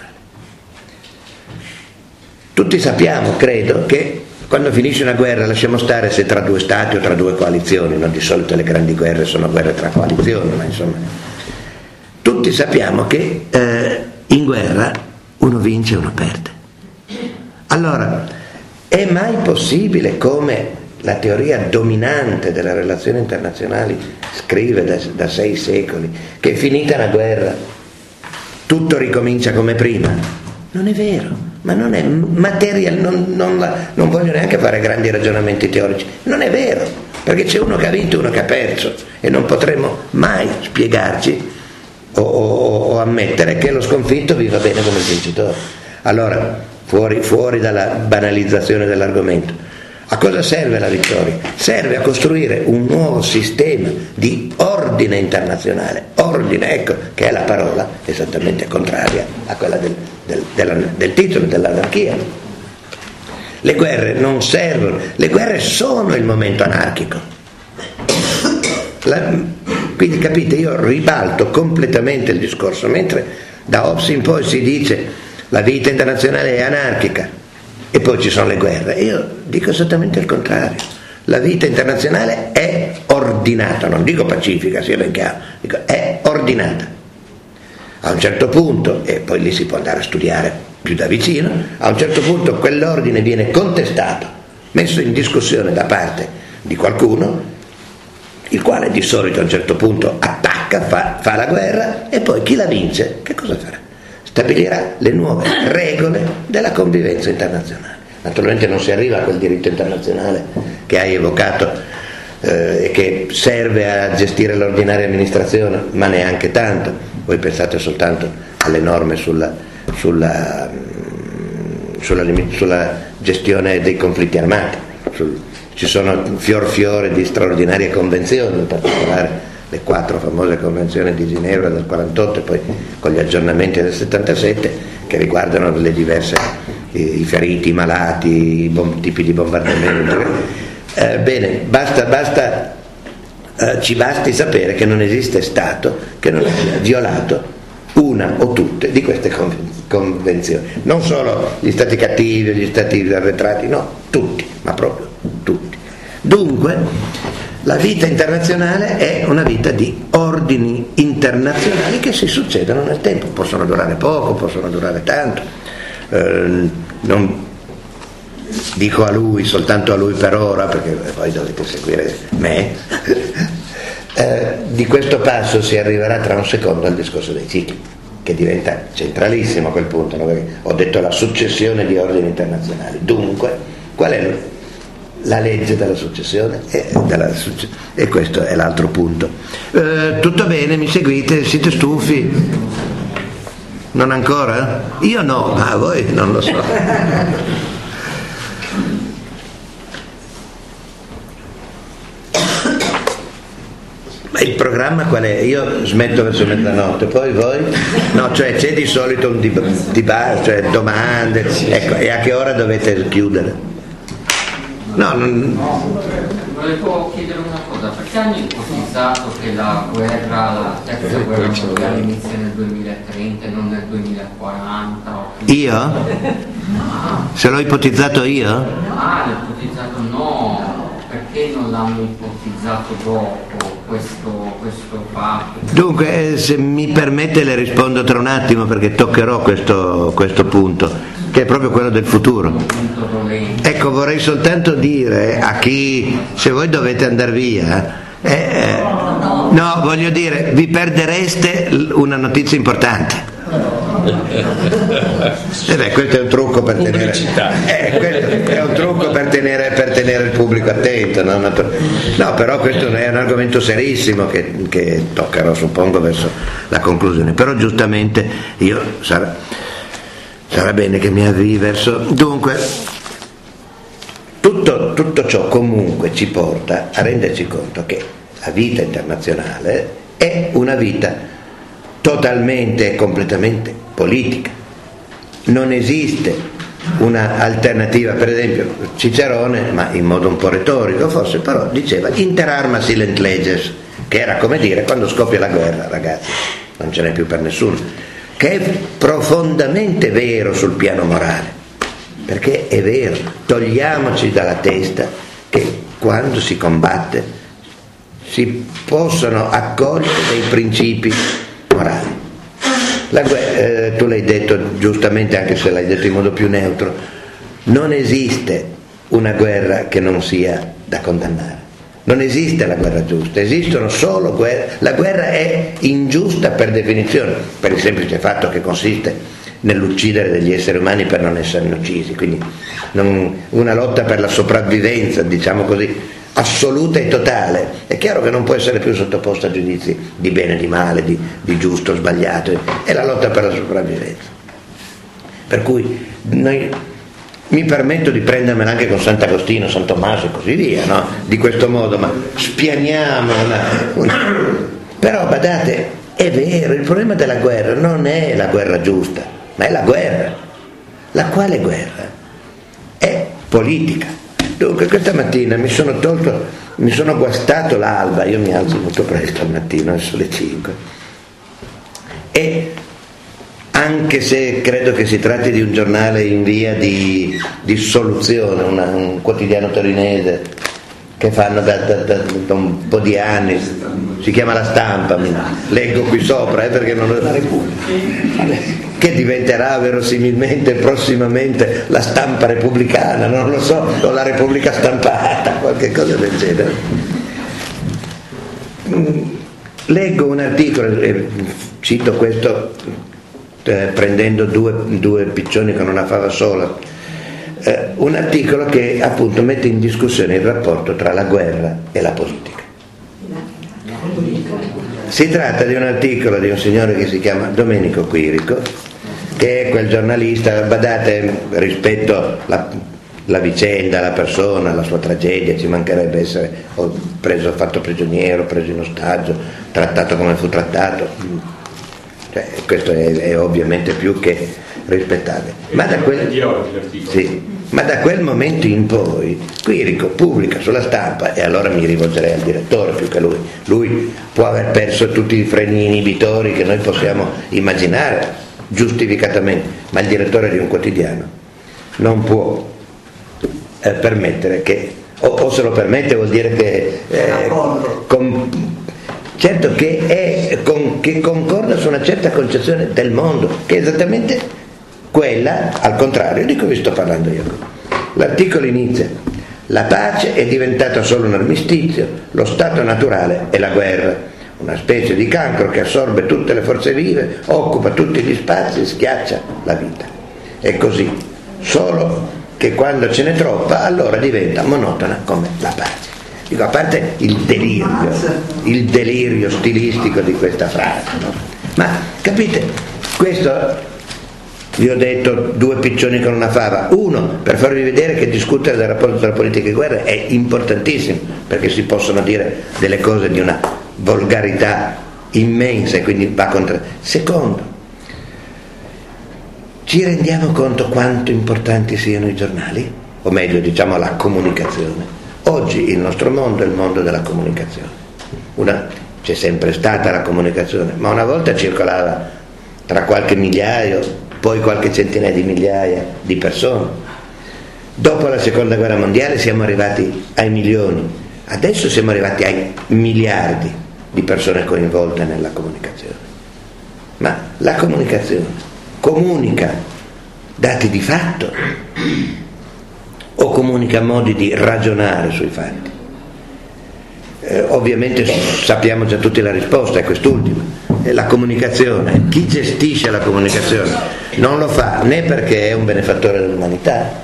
Tutti sappiamo, credo, che quando finisce una guerra, lasciamo stare se tra due stati o tra due coalizioni, no? Di solito le grandi guerre sono guerre tra coalizioni, ma insomma tutti sappiamo che in guerra uno vince e uno perde. Allora, è mai possibile, come la teoria dominante delle relazioni internazionali scrive da 6 secoli, che finita la guerra tutto ricomincia come prima? Non è vero, ma non è materiale, non voglio neanche fare grandi ragionamenti teorici, non è vero. perché c'è uno che ha vinto e uno che ha perso, e non potremo mai spiegarci o ammettere che lo sconfitto viva bene come il vincitore. Allora, fuori dalla banalizzazione dell'argomento, a cosa serve la vittoria? Serve a costruire un nuovo sistema di ordine internazionale, ordine, ecco, che è la parola esattamente contraria a quella del titolo, dell'anarchia. Le guerre non servono, le guerre sono il momento anarchico. Quindi capite, io ribalto completamente il discorso, mentre da Hobbes in poi si dice la vita internazionale è anarchica e poi ci sono le guerre, io dico esattamente il contrario. La vita internazionale è ordinata, non dico pacifica, sia ben chiaro, dico è ordinata. A un certo punto, e poi lì si può andare a studiare più da vicino, a un certo punto quell'ordine viene contestato, messo in discussione da parte di qualcuno, il quale di solito a un certo punto attacca, fa la guerra, e poi chi la vince che cosa farà? Stabilirà le nuove regole della convivenza internazionale. Naturalmente non si arriva a quel diritto internazionale che hai evocato e che serve a gestire l'ordinaria amministrazione, ma neanche tanto. Voi pensate soltanto alle norme sulla gestione dei conflitti armati. Ci sono fior di straordinarie convenzioni, in particolare le 4 famose convenzioni di Ginevra del 48 e poi con gli aggiornamenti del 77, che riguardano le diverse, i feriti, i malati, i tipi di bombardamento. Bene, ci basti sapere che non esiste Stato che non abbia violato una o tutte di queste convenzioni, non solo gli stati cattivi, gli stati arretrati, no, tutti, ma proprio tutti. Dunque la vita internazionale è una vita di ordini internazionali che si succedono nel tempo, possono durare poco, possono durare tanto, non dico a lui, soltanto a lui per ora, perché poi dovete seguire me. Di questo passo si arriverà tra un secondo al discorso dei cicli, che diventa centralissimo a quel punto, no? Perché ho detto la successione di ordini internazionali. Dunque, qual è la legge della successione? E questo è l'altro punto. Tutto bene, mi seguite? Siete stufi? Non ancora? Io no, ma voi non lo so. Ma il programma qual è? Io smetto verso mezzanotte, poi voi? No, cioè c'è di solito un dibattito, cioè domande, ecco, e a che ora dovete chiudere? No, volevo chiedere una cosa, perché hanno ipotizzato che la terza guerra mondiale inizia nel 2030 e non nel 2040? Io? Se l'ho ipotizzato io? L'ho ipotizzato no, perché non l'hanno ipotizzato dopo questo fatto? Dunque, se mi permette le rispondo tra un attimo, perché toccherò questo punto, che è proprio quello del futuro. Ecco, vorrei soltanto dire a chi, se voi dovete andare via, no, voglio dire, vi perdereste una notizia importante. Questo è un trucco per tenere, questo è un trucco per tenere il pubblico attento, no, però questo è un argomento serissimo che toccherò, suppongo, verso la conclusione, però giustamente sarà bene che mi avvii verso. Dunque, tutto ciò comunque ci porta a renderci conto che la vita internazionale è una vita totalmente e completamente politica. Non esiste una alternativa. Per esempio Cicerone, ma in modo un po' retorico forse, però diceva inter arma silent leges, che era come dire quando scoppia la guerra, ragazzi, non ce n'è più per nessuno, che è profondamente vero sul piano morale, perché è vero, togliamoci dalla testa che quando si combatte si possono accogliere dei principi morali. Tu l'hai detto giustamente, anche se l'hai detto in modo più neutro, non esiste una guerra che non sia da condannare, non esiste la guerra giusta, esistono solo guerre. La guerra è ingiusta per definizione, per il semplice fatto che consiste nell'uccidere degli esseri umani per non essere uccisi, quindi una lotta per la sopravvivenza, diciamo così, assoluta e totale, è chiaro che non può essere più sottoposta a giudizi di bene e di male, di giusto o sbagliato, è la lotta per la sopravvivenza. Per cui mi permetto di prendermela anche con Sant'Agostino, San Tommaso e così via, no? Di questo modo, ma spianiamo però badate, è vero, il problema della guerra non è la guerra giusta, ma è la guerra. La quale guerra? È politica. Dunque questa mattina mi sono guastato l'alba, io mi alzo molto presto al mattino, adesso le 5, e anche se credo che si tratti di un giornale in via di soluzione, un quotidiano torinese che fanno da un po' di anni, si chiama La Stampa, leggo qui sopra perché non è la Repubblica, che diventerà verosimilmente prossimamente la Stampa Repubblicana, non lo so, o la Repubblica Stampata, qualche cosa del genere. Leggo un articolo, cito questo prendendo due piccioni con una fava sola, un articolo che appunto mette in discussione il rapporto tra la guerra e la politica. Si tratta di un articolo di un signore che si chiama Domenico Quirico, che è quel giornalista, badate, rispetto la vicenda, la persona, la sua tragedia, ci mancherebbe essere fatto prigioniero, preso in ostaggio, trattato come fu trattato, questo è ovviamente più che rispettare. Ma da quel momento in poi Quirico pubblica sulla Stampa, e allora mi rivolgerei al direttore più che lui può aver perso tutti i freni inibitori che noi possiamo immaginare giustificatamente, ma il direttore di un quotidiano non può permettere che, o se lo permette vuol dire che certo che concorda su una certa concezione del mondo, che è esattamente quella al contrario di cui vi sto parlando io. L'articolo inizia: la pace è diventata solo un armistizio, lo stato naturale è la guerra, una specie di cancro che assorbe tutte le forze vive, occupa tutti gli spazi e schiaccia la vita. È così, solo che quando ce n'è troppa allora diventa monotona come la pace. Dico, a parte il delirio stilistico di questa frase, no? Ma capite, questo vi ho detto, due piccioni con una fava. Uno, per farvi vedere che discutere del rapporto tra politica e guerra è importantissimo, perché si possono dire delle cose di una volgarità immensa e quindi va contro. Secondo, ci rendiamo conto quanto importanti siano i giornali, o meglio diciamo la comunicazione. Oggi il nostro mondo è il mondo della comunicazione. C'è sempre stata la comunicazione, ma una volta circolava tra qualche migliaio, poi qualche centinaia di migliaia di persone. Dopo la seconda guerra mondiale siamo arrivati ai milioni, adesso siamo arrivati ai miliardi di persone coinvolte nella comunicazione. Ma la comunicazione comunica dati di fatto o comunica modi di ragionare sui fatti? Ovviamente sappiamo già tutti la risposta, è quest'ultima. La comunicazione, chi gestisce la comunicazione non lo fa né perché è un benefattore dell'umanità,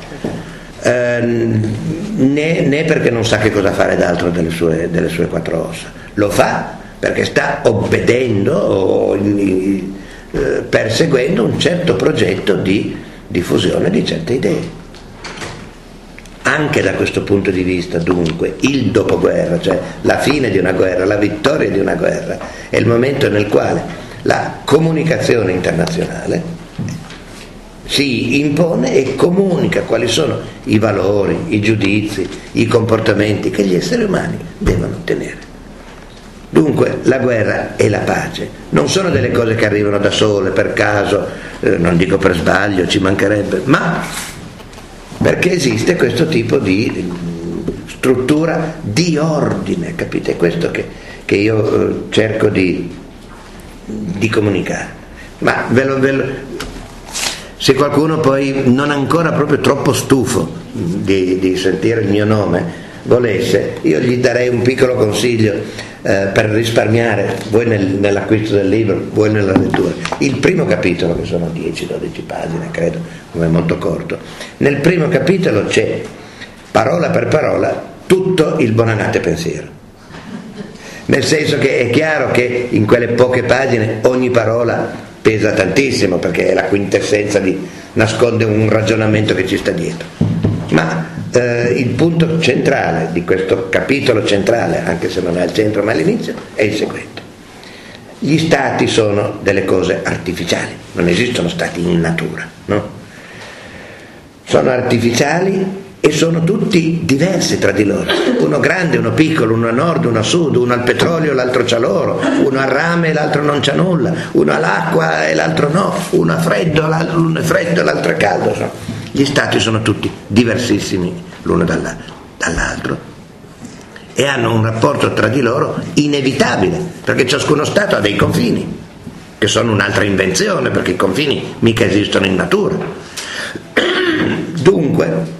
né perché non sa che cosa fare d'altro delle sue quattro ossa. Lo fa perché sta obbedendo o perseguendo un certo progetto di diffusione di certe idee. Anche da questo punto di vista, dunque, il dopoguerra, cioè la fine di una guerra, la vittoria di una guerra, è il momento nel quale la comunicazione internazionale si impone e comunica quali sono i valori, i giudizi, i comportamenti che gli esseri umani devono tenere. Dunque la guerra e la pace non sono delle cose che arrivano da sole, per caso, non dico per sbaglio, ci mancherebbe, ma perché esiste questo tipo di struttura di ordine, capite? È questo che io cerco di comunicare. Ma se qualcuno poi non ancora proprio troppo stufo di sentire il mio nome volesse, io gli darei un piccolo consiglio per risparmiare, voi nell'acquisto del libro, voi nella lettura. Il primo capitolo, che sono 10-12 pagine credo, come è molto corto, nel primo capitolo c'è parola per parola tutto il Bonannate pensiero, nel senso che è chiaro che in quelle poche pagine ogni parola pesa tantissimo, perché è la quintessenza nasconde un ragionamento che ci sta dietro, ma il punto centrale di questo capitolo centrale, anche se non è al centro ma all'inizio, è il seguente: gli stati sono delle cose artificiali, non esistono stati in natura, no? Sono artificiali e sono tutti diversi tra di loro, uno grande, uno piccolo, uno a nord, uno a sud, uno al petrolio, l'altro c'ha l'oro, uno ha rame e l'altro non c'ha nulla, uno ha l'acqua e l'altro no, uno ha freddo, uno è freddo e l'altro è caldo, no? Gli stati sono tutti diversissimi l'uno dall'altro e hanno un rapporto tra di loro inevitabile, perché ciascuno stato ha dei confini che sono un'altra invenzione, perché i confini mica esistono in natura. Dunque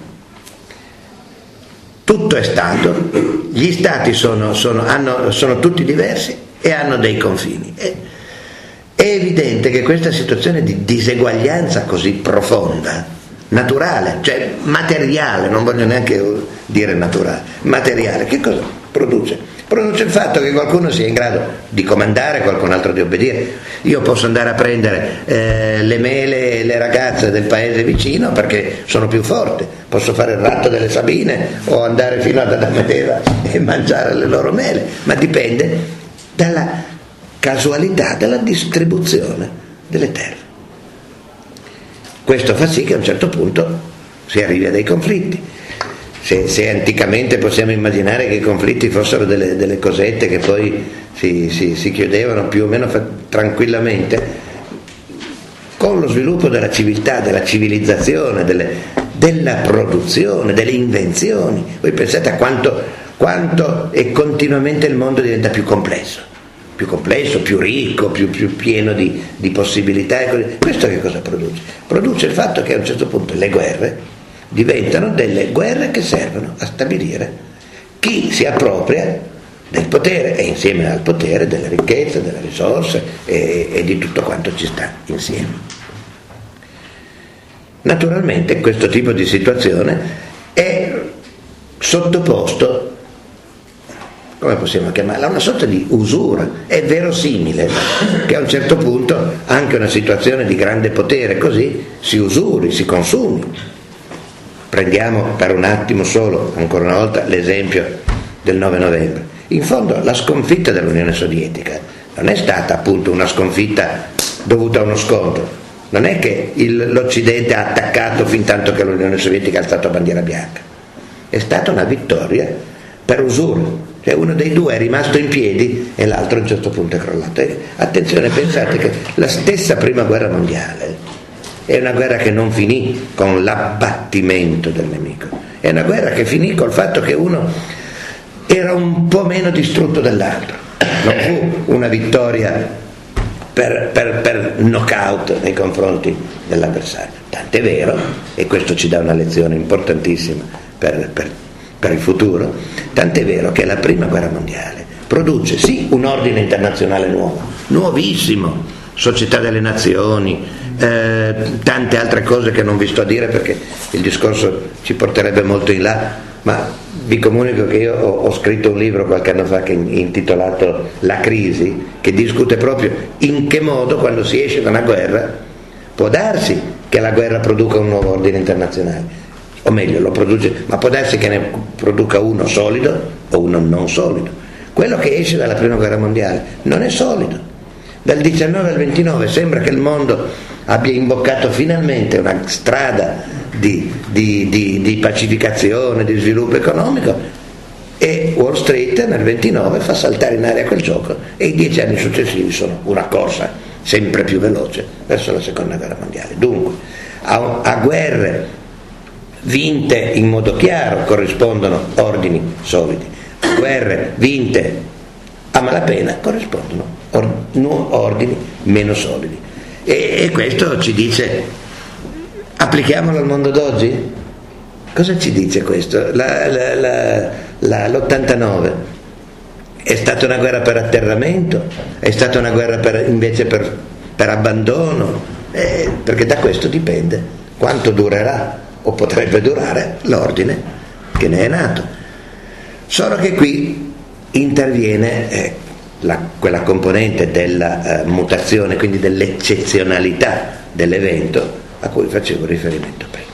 tutto è stato, gli stati sono tutti diversi e hanno dei confini. È evidente che questa situazione di diseguaglianza così profonda, naturale, cioè materiale, non voglio neanche dire naturale, materiale, che cosa produce? Produce il fatto che qualcuno sia in grado di comandare, qualcun altro di obbedire. Io posso andare a prendere le mele e le ragazze del paese vicino perché sono più forte, posso fare il ratto delle Sabine o andare fino ad Adamo ed Eva e mangiare le loro mele, ma dipende dalla casualità della distribuzione delle terre. Questo fa sì che a un certo punto si arrivi a dei conflitti. Se anticamente possiamo immaginare che i conflitti fossero delle cosette che poi si chiudevano più o meno tranquillamente, con lo sviluppo della civiltà, della civilizzazione, della produzione, delle invenzioni, voi pensate a quanto e continuamente il mondo diventa più complesso, più ricco, più pieno di possibilità. Questo che cosa produce? Produce il fatto che a un certo punto le guerre diventano delle guerre che servono a stabilire chi si appropria del potere e insieme al potere delle ricchezze, delle risorse e di tutto quanto ci sta insieme. Naturalmente questo tipo di situazione è sottoposto, come possiamo chiamarla, a una sorta di usura. È verosimile che a un certo punto anche una situazione di grande potere così si usuri, si consumi. Prendiamo per un attimo solo, ancora una volta, l'esempio del 9 novembre. In fondo la sconfitta dell'Unione Sovietica non è stata appunto una sconfitta dovuta a uno scontro, non è che l'Occidente ha attaccato fin tanto che l'Unione Sovietica ha alzato bandiera bianca, è stata una vittoria per usura, cioè uno dei due è rimasto in piedi e l'altro a un certo punto è crollato. Attenzione, pensate che la stessa prima guerra mondiale è una guerra che non finì con l'abbattimento del nemico, è una guerra che finì col fatto che uno era un po' meno distrutto dell'altro, non fu una vittoria per knockout nei confronti dell'avversario. Tant'è vero, e questo ci dà una lezione importantissima per il futuro, tant'è vero che la prima guerra mondiale produce sì un ordine internazionale nuovo, nuovissimo, società delle nazioni, tante altre cose che non vi sto a dire perché il discorso ci porterebbe molto in là, ma vi comunico che io ho scritto un libro qualche anno fa che è intitolato La crisi, che discute proprio in che modo quando si esce da una guerra può darsi che la guerra produca un nuovo ordine internazionale, o meglio lo produce, ma può darsi che ne produca uno solido o uno non solido. Quello che esce dalla prima guerra mondiale non è solido. Dal 19 al 29 sembra che il mondo abbia imboccato finalmente una strada di pacificazione, di sviluppo economico, e Wall Street nel 29 fa saltare in aria quel gioco e i 10 anni successivi sono una corsa sempre più veloce verso la seconda guerra mondiale. Dunque a guerre vinte in modo chiaro corrispondono ordini solidi, a guerre vinte a malapena corrispondono ordini meno solidi, e questo ci dice, applichiamolo al mondo d'oggi? Cosa ci dice questo? L'89 è stata una guerra per atterramento, è stata una guerra invece per abbandono, perché da questo dipende quanto durerà o potrebbe durare l'ordine che ne è nato. Solo che qui interviene quella componente della mutazione, quindi dell'eccezionalità dell'evento a cui facevo riferimento prima.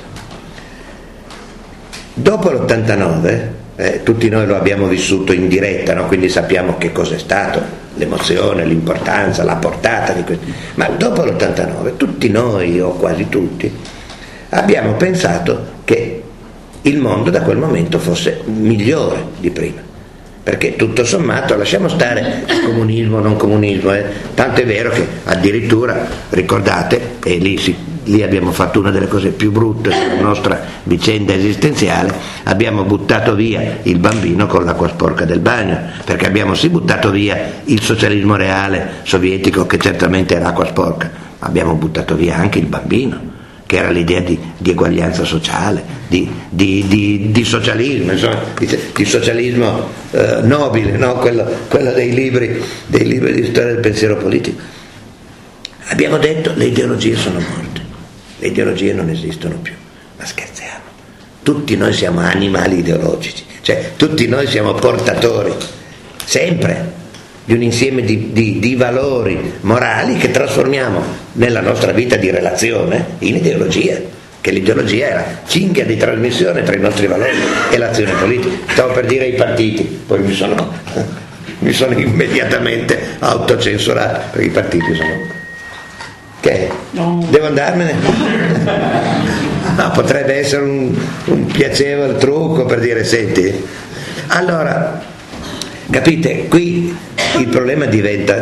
Dopo l'89, tutti noi lo abbiamo vissuto in diretta, no? Quindi sappiamo che cosa è stato, l'emozione, l'importanza, la portata di questo. Ma dopo l'89 tutti noi, o quasi tutti, abbiamo pensato che il mondo da quel momento fosse migliore di prima, perché tutto sommato, lasciamo stare comunismo, non comunismo, tanto è vero che addirittura, ricordate, e lì abbiamo fatto una delle cose più brutte della nostra vicenda esistenziale, abbiamo buttato via il bambino con l'acqua sporca del bagno, perché abbiamo sì buttato via il socialismo reale sovietico, che certamente era acqua sporca, ma abbiamo buttato via anche il bambino, che era l'idea di eguaglianza sociale, di socialismo, insomma, di socialismo nobile, no? quello dei libri di storia del pensiero politico. Abbiamo detto le ideologie sono morte, le ideologie non esistono più, ma scherziamo, tutti noi siamo animali ideologici, cioè tutti noi siamo portatori sempre di un insieme di valori morali che trasformiamo nella nostra vita di relazione in ideologia, che l'ideologia è la cinghia di trasmissione tra i nostri valori e l'azione politica. Stavo per dire i partiti, poi mi sono immediatamente autocensurato, perché i partiti sono... Che? No. Devo andarmene? No, potrebbe essere un piacevole trucco per dire, senti, allora, capite, qui il problema diventa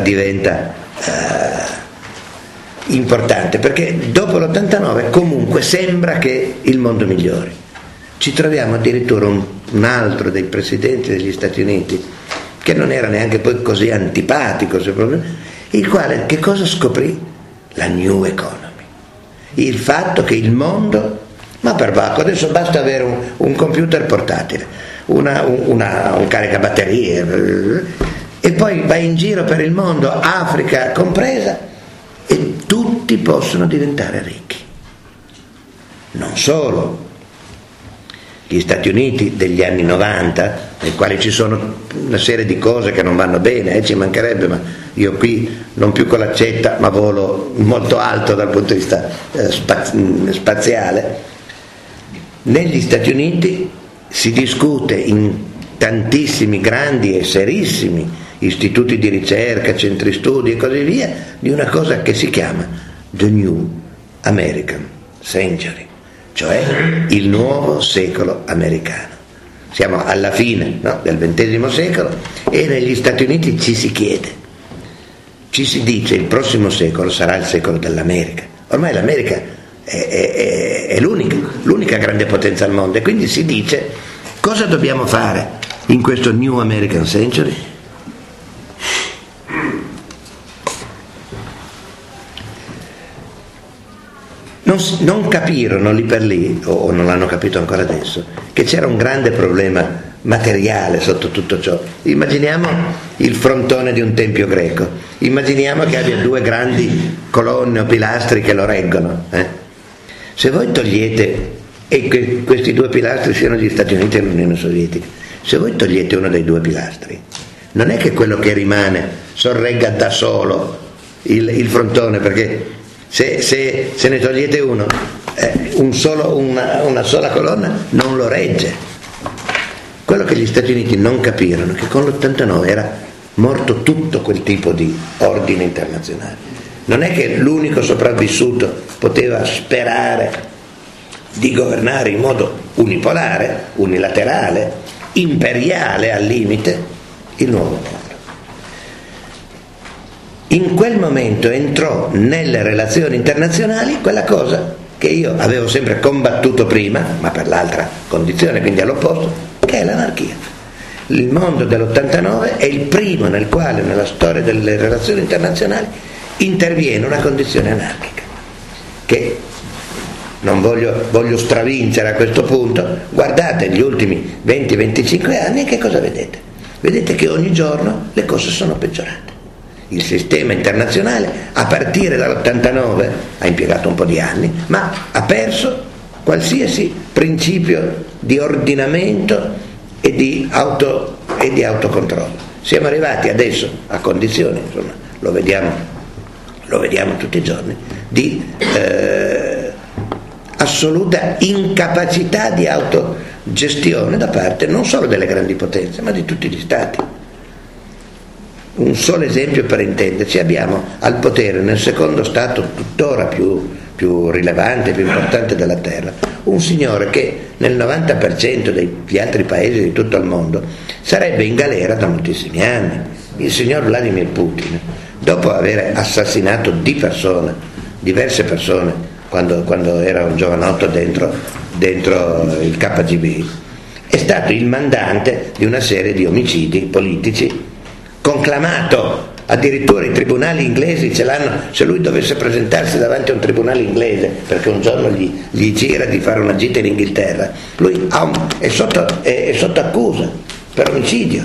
importante, perché dopo l'89 comunque sembra che il mondo migliori. Ci troviamo addirittura un altro dei presidenti degli Stati Uniti, che non era neanche poi così antipatico, il quale che cosa scoprì? La New Economy, il fatto che il mondo, ma per Bacco, adesso basta avere un computer portatile, un caricabatterie, e poi vai in giro per il mondo, Africa compresa, e tutti possono diventare ricchi. Non solo. Gli Stati Uniti degli anni 90, nei quali ci sono una serie di cose che non vanno bene, ci mancherebbe, ma io qui non più con l'accetta, ma volo molto alto dal punto di vista spaziale. Negli Stati Uniti si discute in tantissimi grandi e serissimi istituti di ricerca, centri studi e così via, di una cosa che si chiama The New American Century, cioè il nuovo secolo americano. Siamo alla fine, no, del XX secolo, e negli Stati Uniti ci si chiede, ci si dice, il prossimo secolo sarà il secolo dell'America. Ormai l'America è l'unica grande potenza al mondo, e quindi si dice cosa dobbiamo fare in questo New American Century? Non capirono lì per lì, o non l'hanno capito ancora adesso, che c'era un grande problema materiale sotto tutto ciò. Immaginiamo il frontone di un tempio greco, immaginiamo che abbia due grandi colonne o pilastri che lo reggono. Se voi togliete, e questi due pilastri siano gli Stati Uniti e l'Unione Sovietica, se voi togliete uno dei due pilastri, non è che quello che rimane sorregga da solo il frontone, perché se ne togliete uno, una sola colonna non lo regge. Quello che gli Stati Uniti non capirono è che con l'89 era morto tutto quel tipo di ordine internazionale. Non è che l'unico sopravvissuto poteva sperare di governare in modo unipolare, unilaterale, imperiale al limite il nuovo mondo. In quel momento entrò nelle relazioni internazionali quella cosa che io avevo sempre combattuto prima, ma per l'altra condizione, quindi all'opposto, che è l'anarchia. Il mondo dell'89 è il primo nel quale, nella storia delle relazioni internazionali, interviene una condizione anarchica, che non voglio stravincere a questo punto. Guardate gli ultimi 20-25 anni e che cosa vedete? Vedete che ogni giorno le cose sono peggiorate. Il sistema internazionale, a partire dall'89, ha impiegato un po' di anni, ma ha perso qualsiasi principio di ordinamento e di autocontrollo. Siamo arrivati adesso a condizioni, insomma, lo vediamo tutti i giorni, di assoluta incapacità di autogestione da parte non solo delle grandi potenze, ma di tutti gli stati. Un solo esempio per intenderci: abbiamo al potere nel secondo stato tuttora più rilevante, più importante della terra, un signore che nel 90% degli altri paesi di tutto il mondo sarebbe in galera da moltissimi anni, il signor Vladimir Putin. Dopo aver assassinato diverse persone quando era un giovanotto dentro il KGB, è stato il mandante di una serie di omicidi politici, conclamato. Addirittura i tribunali inglesi ce l'hanno. Se lui dovesse presentarsi davanti a un tribunale inglese perché un giorno gli gira di fare una gita in Inghilterra, lui è sotto accusa per omicidio.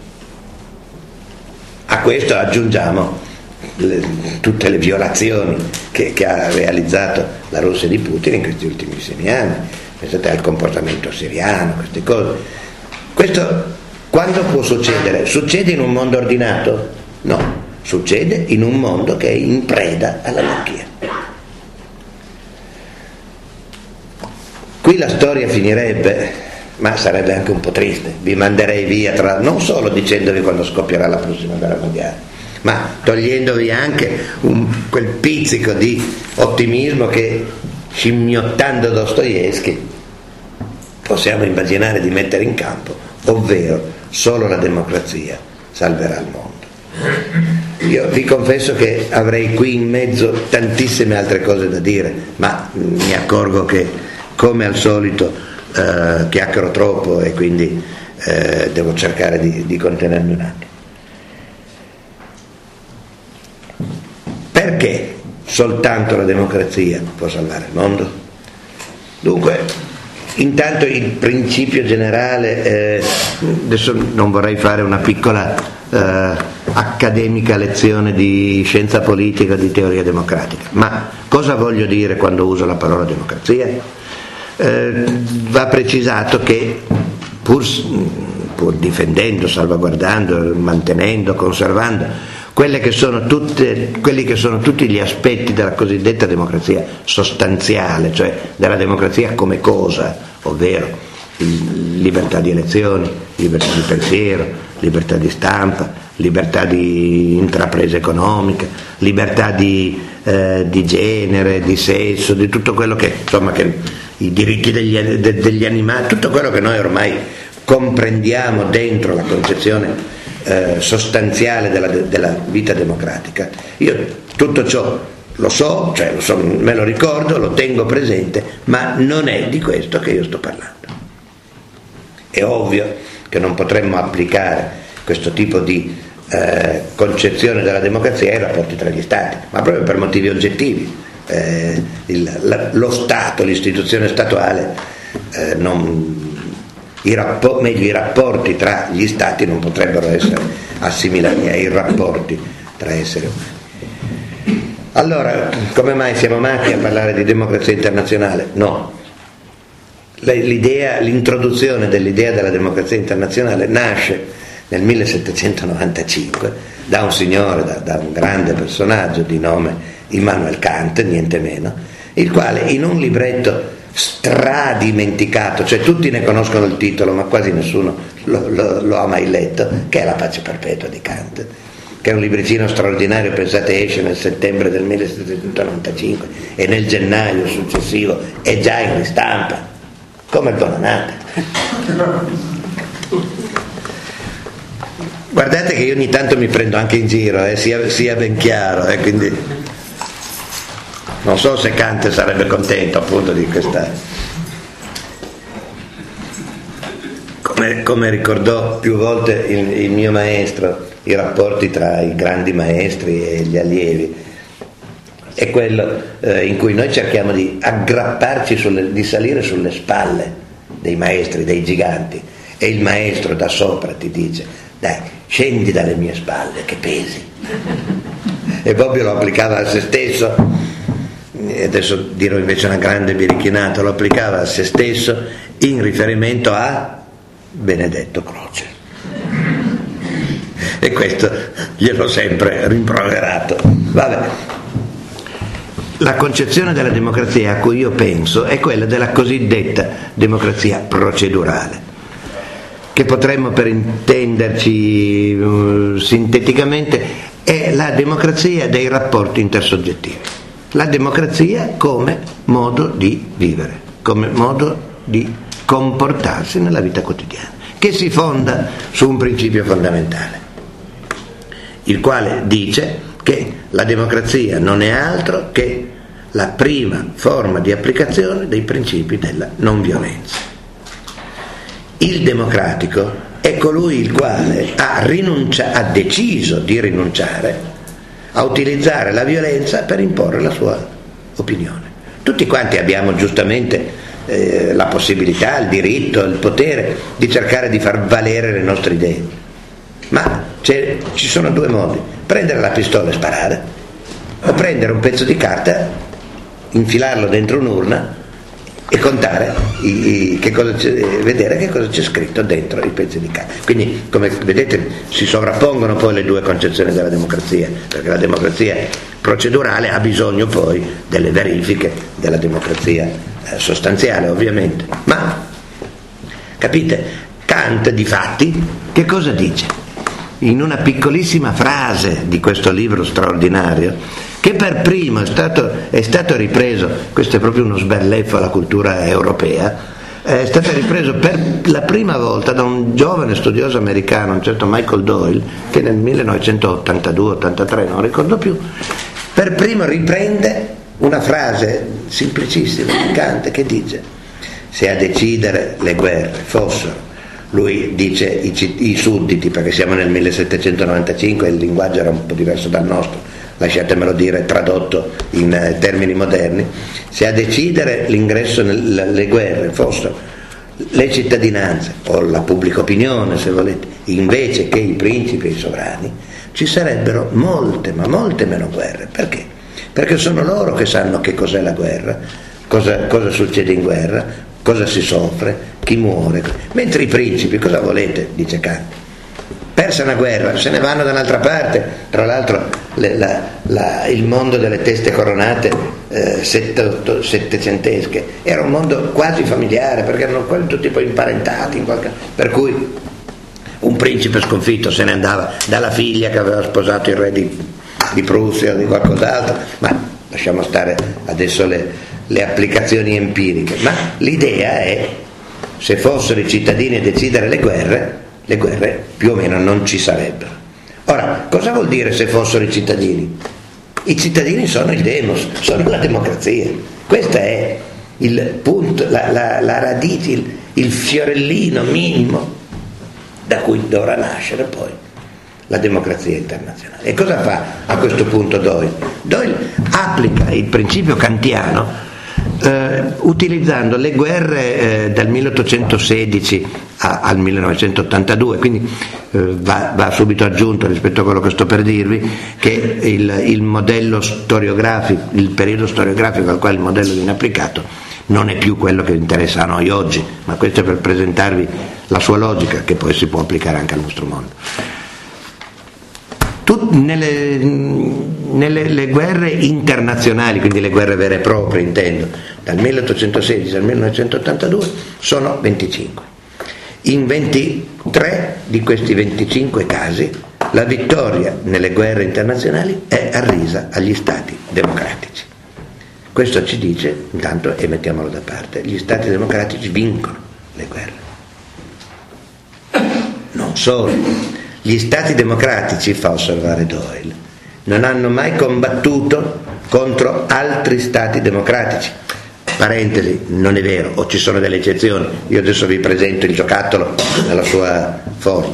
A questo aggiungiamo tutte le violazioni che ha realizzato la Russia di Putin in questi ultimissimi anni. Pensate al comportamento siriano, queste cose. Questo quando può succedere? Succede in un mondo ordinato? No, succede in un mondo che è in preda all'anarchia. Qui la storia finirebbe, ma sarebbe anche un po' triste. Vi manderei via non solo dicendovi quando scoppierà la prossima guerra mondiale, ma togliendovi anche quel pizzico di ottimismo che, scimmiottando Dostoevskij, possiamo immaginare di mettere in campo, ovvero solo la democrazia salverà il mondo. Io vi confesso che avrei qui in mezzo tantissime altre cose da dire, ma mi accorgo che, come al solito, chiacchiero troppo e quindi devo cercare di contenermi un attimo. Perché soltanto la democrazia può salvare il mondo? Dunque, intanto il principio generale, adesso non vorrei fare una piccola accademica lezione di scienza politica, di teoria democratica, ma cosa voglio dire quando uso la parola democrazia? Va precisato che pur difendendo, salvaguardando, mantenendo, conservando quelli che sono tutti gli aspetti della cosiddetta democrazia sostanziale, cioè della democrazia come cosa, ovvero libertà di elezioni, libertà di pensiero, libertà di stampa, libertà di intrapresa economica, libertà di genere, di sesso, di tutto quello che, insomma, che i diritti degli animali, tutto quello che noi ormai comprendiamo dentro la concezione sostanziale della vita democratica. Io tutto ciò lo so, me lo ricordo, lo tengo presente, ma non è di questo che io sto parlando. È ovvio che non potremmo applicare questo tipo di concezione della democrazia ai rapporti tra gli stati, ma proprio per motivi oggettivi. Lo Stato, l'istituzione statuale, i rapporti tra gli stati non potrebbero essere assimilati ai rapporti tra esseri umani. Allora, come mai siamo matti a parlare di democrazia internazionale? No. L'introduzione dell'idea della democrazia internazionale nasce nel 1795 da un signore, da un grande personaggio di nome Immanuel Kant, niente meno, il quale in un libretto stradimenticato, cioè tutti ne conoscono il titolo ma quasi nessuno lo ha mai letto, che è La pace perpetua di Kant, che è un libricino straordinario. Pensate, esce nel settembre del 1795 e nel gennaio successivo è già in ristampa, come il Buonannata. Guardate che io ogni tanto mi prendo anche in giro, sia ben chiaro, quindi non so se Kant sarebbe contento appunto di questa. Come ricordò più volte il mio maestro, i rapporti tra i grandi maestri e gli allievi è quello in cui noi cerchiamo di aggrapparci, di salire sulle spalle dei maestri, dei giganti, e il maestro da sopra ti dice: dai, scendi dalle mie spalle che pesi. E Bobbio lo applicava a se stesso, e adesso dirò invece una grande birichinata, lo applicava a se stesso in riferimento a Benedetto Croce. E questo gliel'ho sempre rimproverato. Vabbè. La concezione della democrazia a cui io penso è quella della cosiddetta democrazia procedurale, che potremmo, per intenderci sinteticamente, è la democrazia dei rapporti intersoggettivi. La democrazia come modo di vivere, come modo di comportarsi nella vita quotidiana, che si fonda su un principio fondamentale, il quale dice che la democrazia non è altro che la prima forma di applicazione dei principi della non violenza. Il democratico è colui il quale ha deciso di rinunciare a utilizzare la violenza per imporre la sua opinione. Tutti quanti abbiamo giustamente la possibilità, il diritto, il potere di cercare di far valere le nostre idee, ma ci sono due modi: prendere la pistola e sparare, o prendere un pezzo di carta, infilarlo dentro un'urna e contare vedere che cosa c'è scritto dentro i pezzi di carta. Quindi, come vedete, si sovrappongono poi le due concezioni della democrazia, perché la democrazia procedurale ha bisogno poi delle verifiche della democrazia sostanziale, ovviamente. Ma capite, Kant difatti che cosa dice? In una piccolissima frase di questo libro straordinario, che per primo è stato ripreso, questo è proprio uno sberleffo alla cultura europea, è stato ripreso per la prima volta da un giovane studioso americano, un certo Michael Doyle, che nel 1982-83, non ricordo più, per primo riprende una frase semplicissima di Kant che dice: se a decidere le guerre fossero, lui dice i sudditi, perché siamo nel 1795 e il linguaggio era un po' diverso dal nostro, lasciatemelo dire tradotto in termini moderni, se a decidere l'ingresso nelle guerre fossero le cittadinanze o la pubblica opinione, se volete, invece che i principi e i sovrani, ci sarebbero molte, ma molte meno guerre. Perché? Perché sono loro che sanno che cos'è la guerra, cosa succede in guerra, cosa si soffre, chi muore. Mentre i principi, cosa volete, dice Kant, persa una guerra, se ne vanno da un'altra parte. Tra l'altro il mondo delle teste coronate settecentesche era un mondo quasi familiare, perché erano quasi tutti poi imparentati per cui un principe sconfitto se ne andava dalla figlia che aveva sposato il re di Prussia o di qualcos'altro, ma lasciamo stare adesso le applicazioni empiriche. Ma l'idea è: se fossero i cittadini a decidere le guerre più o meno non ci sarebbero. Ora, cosa vuol dire se fossero i cittadini? I cittadini sono il demos, sono la democrazia. Questo è il punto, la radice, il fiorellino minimo da cui dovrà nascere poi la democrazia internazionale. E cosa fa a questo punto Doyle? Doyle applica il principio kantiano utilizzando le guerre dal 1816 al 1982, quindi va subito aggiunto rispetto a quello che sto per dirvi che il modello storiografico, il periodo storiografico al quale il modello viene applicato non è più quello che interessa a noi oggi, ma questo è per presentarvi la sua logica, che poi si può applicare anche al nostro mondo. Nelle guerre internazionali, quindi le guerre vere e proprie intendo, dal 1816 al 1982 sono 25. In 23 di questi 25 casi la vittoria nelle guerre internazionali è arrisa agli stati democratici. Questo ci dice, intanto, e mettiamolo da parte, gli stati democratici vincono le guerre. Non solo. Gli stati democratici, fa osservare Doyle, non hanno mai combattuto contro altri stati democratici. Parentesi, non è vero, o ci sono delle eccezioni. Io adesso vi presento il giocattolo nella sua forma.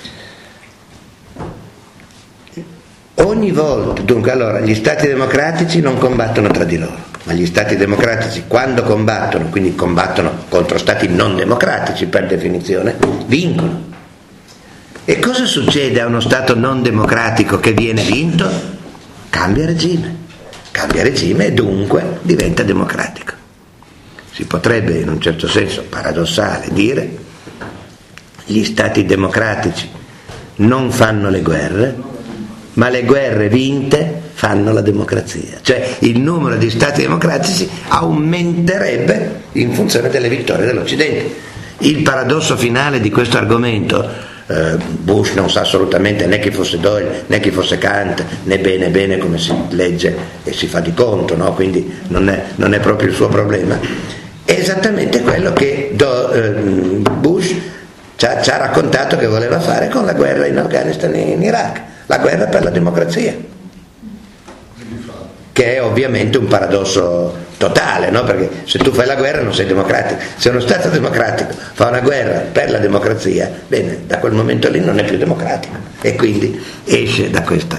Ogni volta, dunque, allora, gli stati democratici non combattono tra di loro, ma gli stati democratici, quando combattono, quindi combattono contro stati non democratici per definizione, vincono. E cosa succede a uno Stato non democratico che viene vinto? Cambia regime e dunque diventa democratico. Si potrebbe in un certo senso paradossale dire gli stati democratici non fanno le guerre, ma le guerre vinte fanno la democrazia, cioè il numero di stati democratici aumenterebbe in funzione delle vittorie dell'Occidente. Il paradosso finale di questo argomento, Bush non sa assolutamente né chi fosse Doyle né chi fosse Kant, né bene come si legge e si fa di conto, no? Quindi non è proprio il suo problema, è esattamente quello che Bush ci ha raccontato che voleva fare con la guerra in Afghanistan e in Iraq, la guerra per la democrazia, che è ovviamente un paradosso totale, no? Perché se tu fai la guerra non sei democratico, se uno Stato democratico fa una guerra per la democrazia, bene, da quel momento lì non è più democratico e quindi esce da questa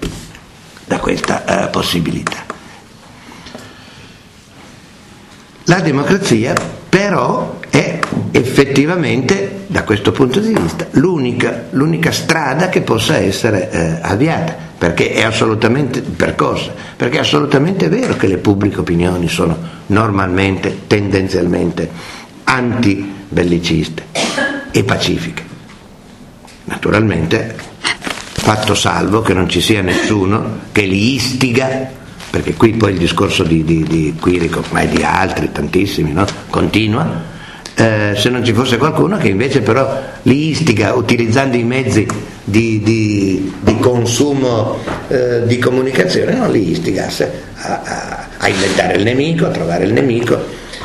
possibilità. La democrazia però è effettivamente, da questo punto di vista, l'unica strada che possa essere avviata, perché è assolutamente percorsa, perché è assolutamente vero che le pubbliche opinioni sono normalmente, tendenzialmente antibelliciste e pacifiche. Naturalmente, fatto salvo che non ci sia nessuno che li istiga, perché qui poi il discorso di Quirico, ma è di altri, tantissimi, no? Continua. Se non ci fosse qualcuno che invece però li istiga utilizzando i mezzi di consumo di comunicazione, non li istigasse a inventare il nemico, a trovare il nemico.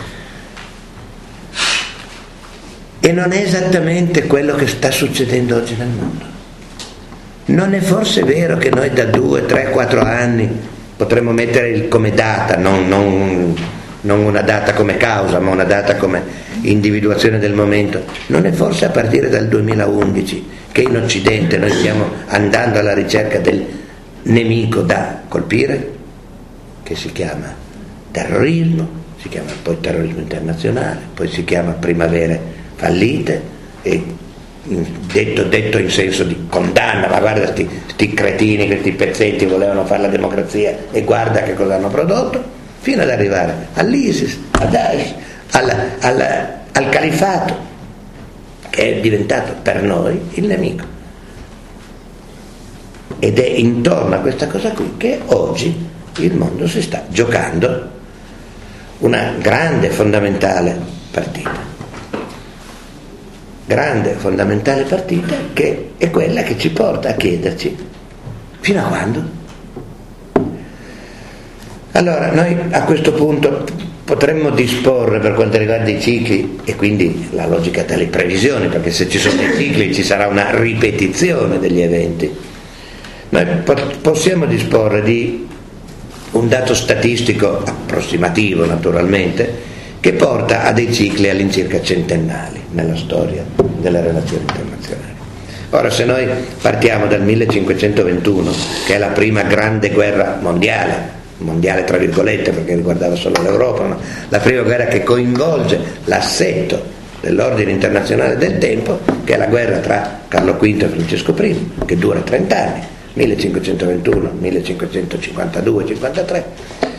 E non è esattamente quello che sta succedendo oggi nel mondo. Non è forse vero che noi da 2, 3, 4 anni potremmo mettere come data, non una data come causa, ma una data come individuazione del momento, non è forse a partire dal 2011 che in Occidente noi stiamo andando alla ricerca del nemico da colpire, che si chiama terrorismo, si chiama poi terrorismo internazionale, poi si chiama primavere fallite, e detto in senso di condanna, ma guarda sti cretini, questi pezzetti volevano fare la democrazia e guarda che cosa hanno prodotto, fino ad arrivare all'ISIS, a Daesh, al califato, che è diventato per noi il nemico. Ed è intorno a questa cosa qui che oggi il mondo si sta giocando una grande fondamentale partita, che è quella che ci porta a chiederci fino a quando. Allora noi a questo punto potremmo disporre, per quanto riguarda i cicli e quindi la logica delle previsioni, perché se ci sono i cicli ci sarà una ripetizione degli eventi, noi possiamo disporre di un dato statistico approssimativo naturalmente, che porta a dei cicli all'incirca centennali nella storia delle relazioni internazionali. Ora, se noi partiamo dal 1521, che è la prima grande guerra mondiale tra virgolette, perché riguardava solo l'Europa, ma la prima guerra che coinvolge l'assetto dell'ordine internazionale del tempo, che è la guerra tra Carlo V e Francesco I, che dura 30 anni, 1521, 1552-53,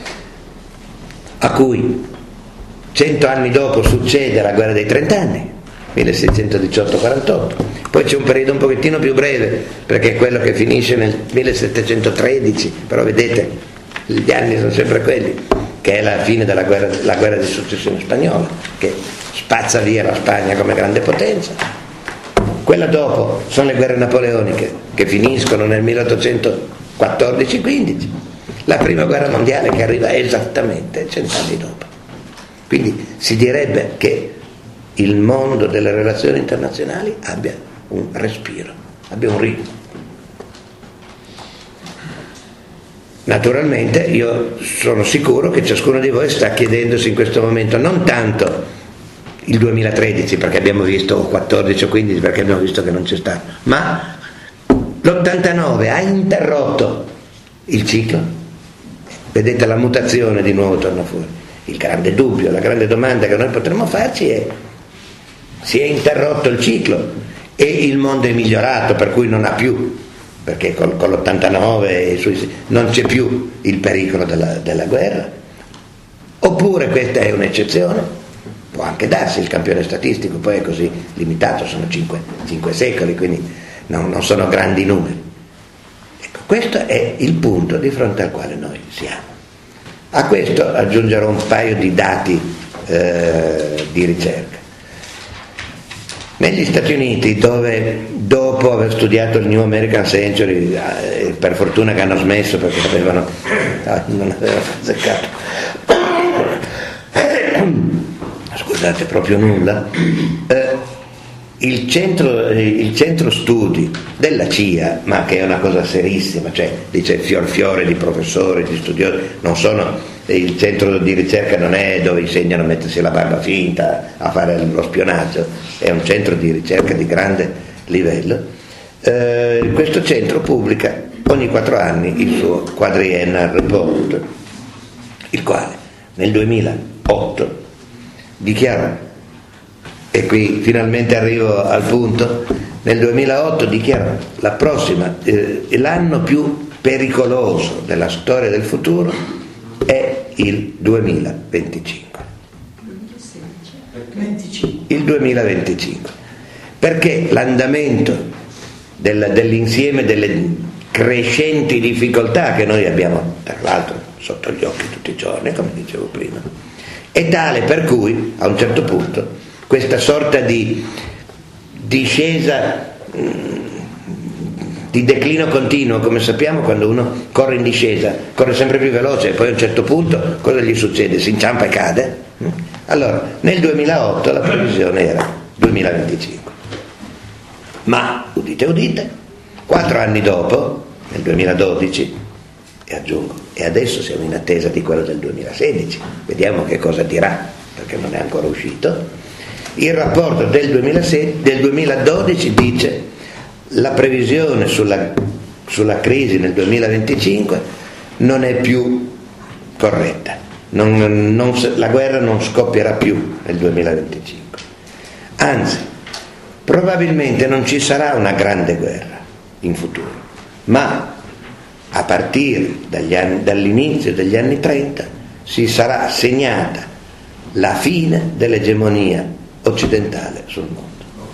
a cui 100 anni dopo succede la guerra dei 30 anni, 1618-48, poi c'è un periodo un pochettino più breve, perché è quello che finisce nel 1713, però vedete gli anni sono sempre quelli, che è la fine della guerra di successione spagnola, che spazza via la Spagna come grande potenza. Quella dopo sono le guerre napoleoniche, che finiscono nel 1814-15, la prima guerra mondiale che arriva esattamente 100 anni dopo. Quindi si direbbe che il mondo delle relazioni internazionali abbia un respiro, abbia un ritmo. Naturalmente io sono sicuro che ciascuno di voi sta chiedendosi in questo momento non tanto il 2013 perché abbiamo visto, o 14 o 15 perché abbiamo visto che non c'è stato, ma l'89 ha interrotto il ciclo. Vedete, la mutazione di nuovo torna fuori. Il grande dubbio, la grande domanda che noi potremmo farci è: si è interrotto il ciclo e il mondo è migliorato, per cui non ha più, perché con l'89 non c'è più il pericolo della guerra, oppure questa è un'eccezione? può anche darsi, il campione statistico poi è così limitato, sono 5 secoli, quindi non sono grandi numeri. Ecco, questo è il punto di fronte al quale noi siamo. A questo aggiungerò un paio di dati di ricerca. Negli Stati Uniti, dove dopo aver studiato il New American Century, per fortuna che hanno smesso perché non avevano azzeccato, scusate, proprio nulla, il centro studi della CIA, ma che è una cosa serissima, cioè dice fiore di professori, di studiosi, non sono, il centro di ricerca non è dove insegnano a mettersi la barba finta, a fare lo spionaggio, è un centro di ricerca di grande livello. Questo centro pubblica ogni 4 anni il suo Quadriennial Report, il quale nel 2008 dichiarò, e qui finalmente arrivo al punto, nel 2008 dichiarò l'anno più pericoloso della storia del futuro è il 2025. Il 2025. Perché l'andamento dell'insieme delle crescenti difficoltà che noi abbiamo, tra l'altro, sotto gli occhi tutti i giorni, come dicevo prima, è tale per cui a un certo punto questa sorta di discesa, di declino continuo, come sappiamo, quando uno corre in discesa corre sempre più veloce e poi a un certo punto cosa gli succede? Si inciampa e cade. Allora nel 2008 la previsione era 2025, ma udite 4 anni dopo, nel 2012, e aggiungo, e adesso siamo in attesa di quello del 2016, vediamo che cosa dirà perché non è ancora uscito. Il rapporto del 2012 dice la previsione sulla crisi nel 2025 non è più corretta, la guerra non scoppierà più nel 2025, anzi probabilmente non ci sarà una grande guerra in futuro, ma a partire dall'inizio degli anni 30 si sarà segnata la fine dell'egemonia occidentale sul mondo.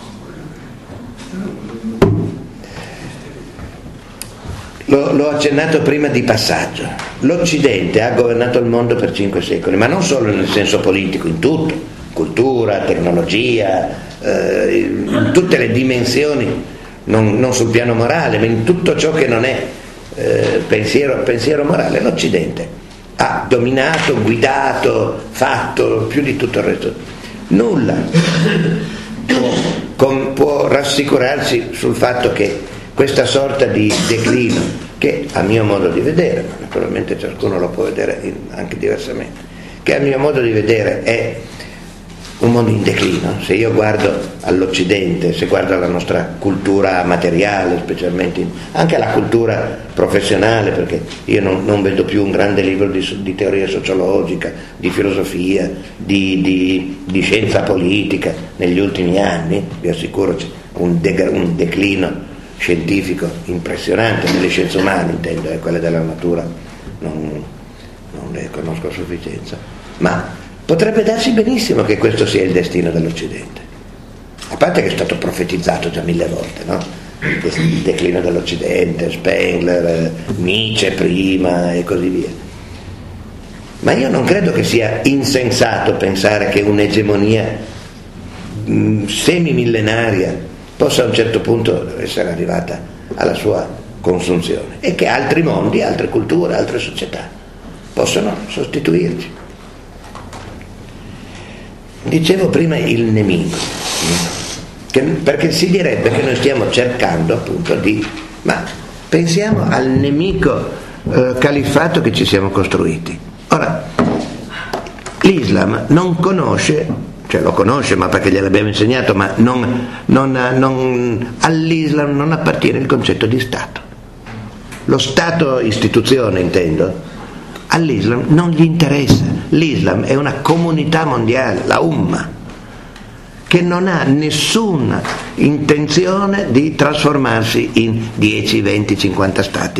L'ho accennato prima di passaggio. L'Occidente ha governato il mondo per 5 secoli, ma non solo nel senso politico, in tutto, cultura, tecnologia, in tutte le dimensioni, non sul piano morale, ma in tutto ciò che non è pensiero morale. L'Occidente ha dominato, guidato, fatto più di tutto il resto. Nulla può rassicurarsi sul fatto che questa sorta di declino, che a mio modo di vedere, ma naturalmente ciascuno lo può vedere anche diversamente, che a mio modo di vedere è un mondo in declino. Se io guardo all'Occidente, se guardo alla nostra cultura materiale, specialmente anche alla cultura professionale, perché io non vedo più un grande libro di teoria sociologica, di filosofia, di scienza politica negli ultimi anni, vi assicuro c'è un declino scientifico impressionante, nelle scienze umane intendo, quelle della natura non le conosco a sufficienza, ma potrebbe darsi benissimo che questo sia il destino dell'Occidente, a parte che è stato profetizzato già 1000 volte, no? Il declino dell'Occidente, Spengler, Nietzsche prima e così via. Ma io non credo che sia insensato pensare che un'egemonia semimillenaria possa a un certo punto essere arrivata alla sua consunzione e che altri mondi, altre culture, altre società possano sostituirci. Dicevo prima il nemico, perché si direbbe che noi stiamo cercando appunto ma pensiamo al nemico califfato che ci siamo costruiti. Ora, l'Islam non conosce, cioè lo conosce ma perché gliel'abbiamo insegnato, ma all'Islam non appartiene il concetto di Stato. Lo Stato istituzione intendo, all'Islam non gli interessa. L'Islam è una comunità mondiale, la Ummah, che non ha nessuna intenzione di trasformarsi in 10, 20, 50 stati.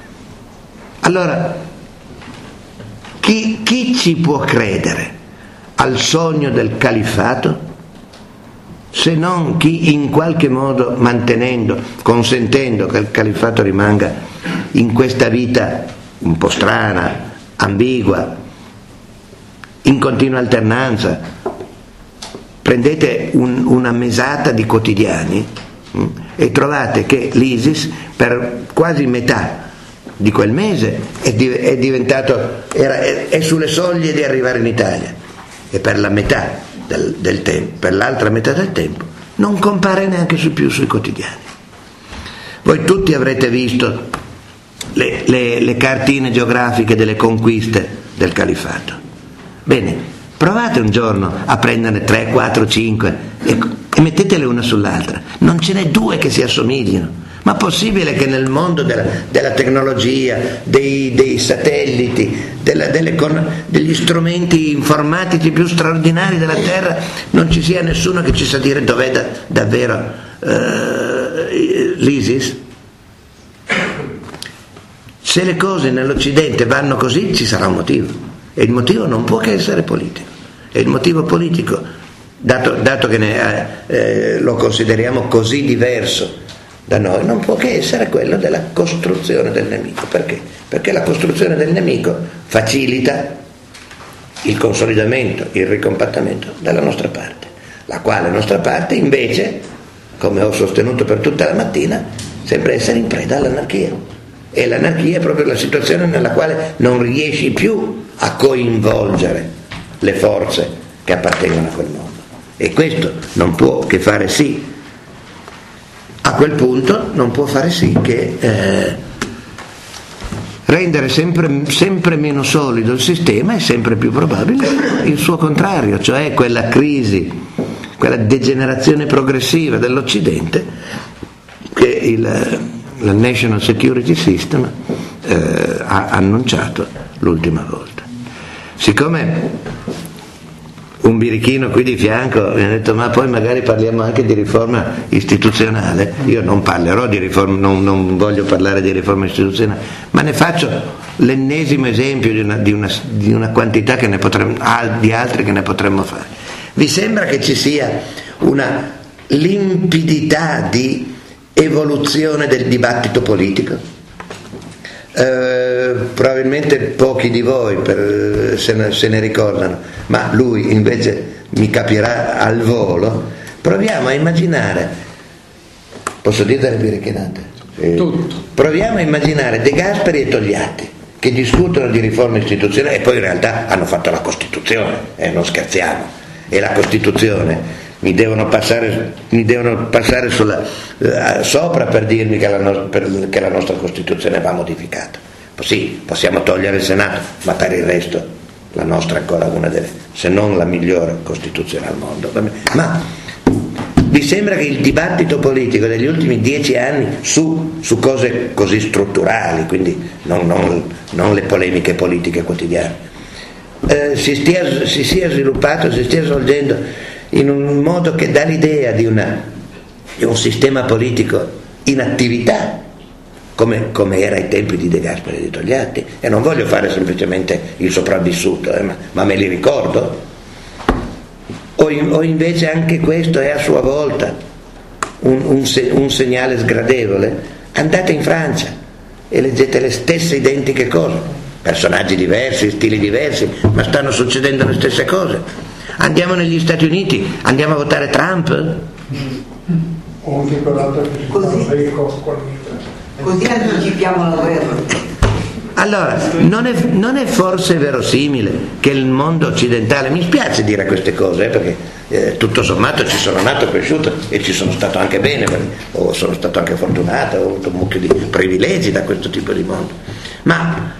Allora chi ci può credere al sogno del califfato, se non chi in qualche modo consentendo che il califfato rimanga in questa vita un po' strana, ambigua, in continua alternanza. Prendete una mesata di quotidiani e trovate che l'ISIS per quasi metà di quel mese è sulle soglie di arrivare in Italia, e per la metà del tempo, per l'altra metà del tempo non compare neanche più sui quotidiani. Voi tutti avrete visto le cartine geografiche delle conquiste del califfato. Bene, provate un giorno a prenderne 3, 4, 5 e mettetele una sull'altra. Non ce n'è due che si assomiglino. Ma possibile che nel mondo della tecnologia, dei satelliti, degli strumenti informatici più straordinari della Terra, non ci sia nessuno che ci sa dire dov'è davvero l'ISIS? Se le cose nell'Occidente vanno così, ci sarà un motivo, e il motivo non può che essere politico. E il motivo politico, dato che lo consideriamo così diverso da noi, non può che essere quello della costruzione del nemico. Perché? Perché la costruzione del nemico facilita il consolidamento, il ricompattamento dalla nostra parte, la quale nostra parte invece, come ho sostenuto per tutta la mattina, sembra essere in preda all'anarchia. E l'anarchia è proprio la situazione nella quale non riesci più a coinvolgere le forze che appartengono a quel mondo. E questo non può che fare sì, a quel punto non può fare sì che rendere sempre meno solido il sistema, e sempre più probabile il suo contrario, cioè quella crisi, quella degenerazione progressiva dell'Occidente che il National Security System ha annunciato l'ultima volta. Siccome un birichino qui di fianco mi ha detto ma poi magari parliamo anche di riforma istituzionale, io non parlerò di riforma, non voglio parlare di riforma istituzionale, ma ne faccio l'ennesimo esempio di una quantità che ne di altre che ne potremmo fare. Vi sembra che ci sia una limpidità di evoluzione del dibattito politico? Probabilmente pochi di voi se ne ricordano, ma lui invece mi capirà al volo. Proviamo a immaginare, posso dire delle birichinate? Tutto. Proviamo a immaginare De Gasperi e Togliatti che discutono di riforma istituzionale e poi in realtà hanno fatto la Costituzione, non scherziamo, e la Costituzione mi devono passare sopra per dirmi che la nostra Costituzione va modificata. Sì, possiamo togliere il Senato, ma per il resto la nostra è ancora una delle, se non la migliore Costituzione al mondo. Ma vi sembra che il dibattito politico degli ultimi 10 anni su cose così strutturali, quindi non le polemiche politiche quotidiane, si sia sviluppato, si stia svolgendo in un modo che dà l'idea di un sistema politico in attività, come era ai tempi di De Gasperi e di Togliatti? E non voglio fare semplicemente il sopravvissuto, ma me li ricordo. O invece anche questo è a sua volta un segnale sgradevole? Andate in Francia e leggete le stesse identiche cose, personaggi diversi, stili diversi, ma stanno succedendo le stesse cose. Andiamo negli Stati Uniti, andiamo a votare Trump? Così anticipiamo la guerra. Allora, non è forse verosimile che il mondo occidentale, mi spiace dire queste cose, perché tutto sommato ci sono nato e cresciuto e ci sono stato anche bene, o sono stato anche fortunato, ho avuto un mucchio di privilegi da questo tipo di mondo, ma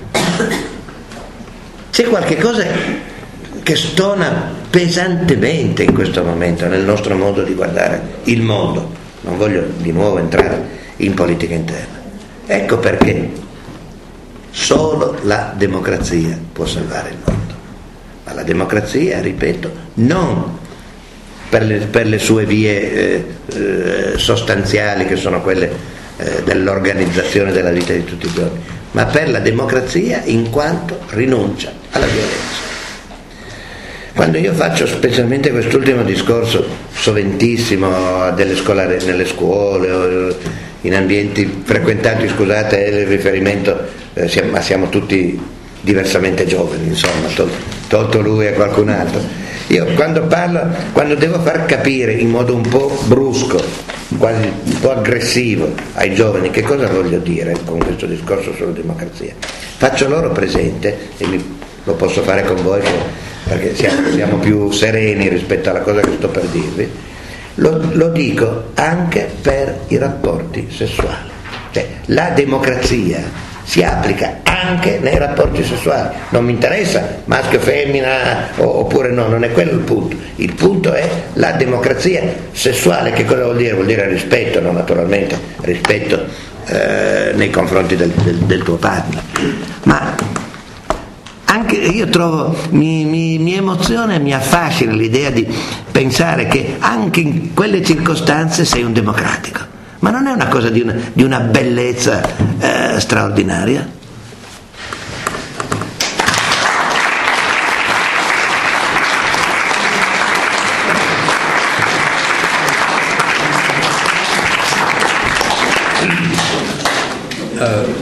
c'è qualche cosa che stona pesantemente in questo momento nel nostro modo di guardare il mondo. Non voglio di nuovo entrare in politica interna. Ecco perché solo la democrazia può salvare il mondo, ma la democrazia, ripeto, non per le sue vie sostanziali, che sono quelle dell'organizzazione della vita di tutti i giorni, ma per la democrazia in quanto rinuncia alla violenza. Quando io faccio specialmente quest'ultimo discorso soventissimo nelle scuole o in ambienti frequentati, scusate il riferimento, ma siamo tutti diversamente giovani, insomma, tolto lui e qualcun altro. Io quando parlo, quando devo far capire in modo un po' brusco, quasi un po' aggressivo ai giovani che cosa voglio dire con questo discorso sulla democrazia, faccio loro presente, e lo posso fare con voi perché siamo più sereni rispetto alla cosa che sto per dirvi, lo dico anche per i rapporti sessuali. Cioè, la democrazia si applica anche nei rapporti sessuali. Non mi interessa maschio, femmina oppure no, non è quello il punto. Il punto è la democrazia sessuale. Che cosa vuol dire? Vuol dire rispetto, no? Naturalmente rispetto nei confronti del tuo partner. Ma anche io trovo, mi emoziona e mi affascina l'idea di pensare che anche in quelle circostanze sei un democratico. Ma non è una cosa di una bellezza straordinaria?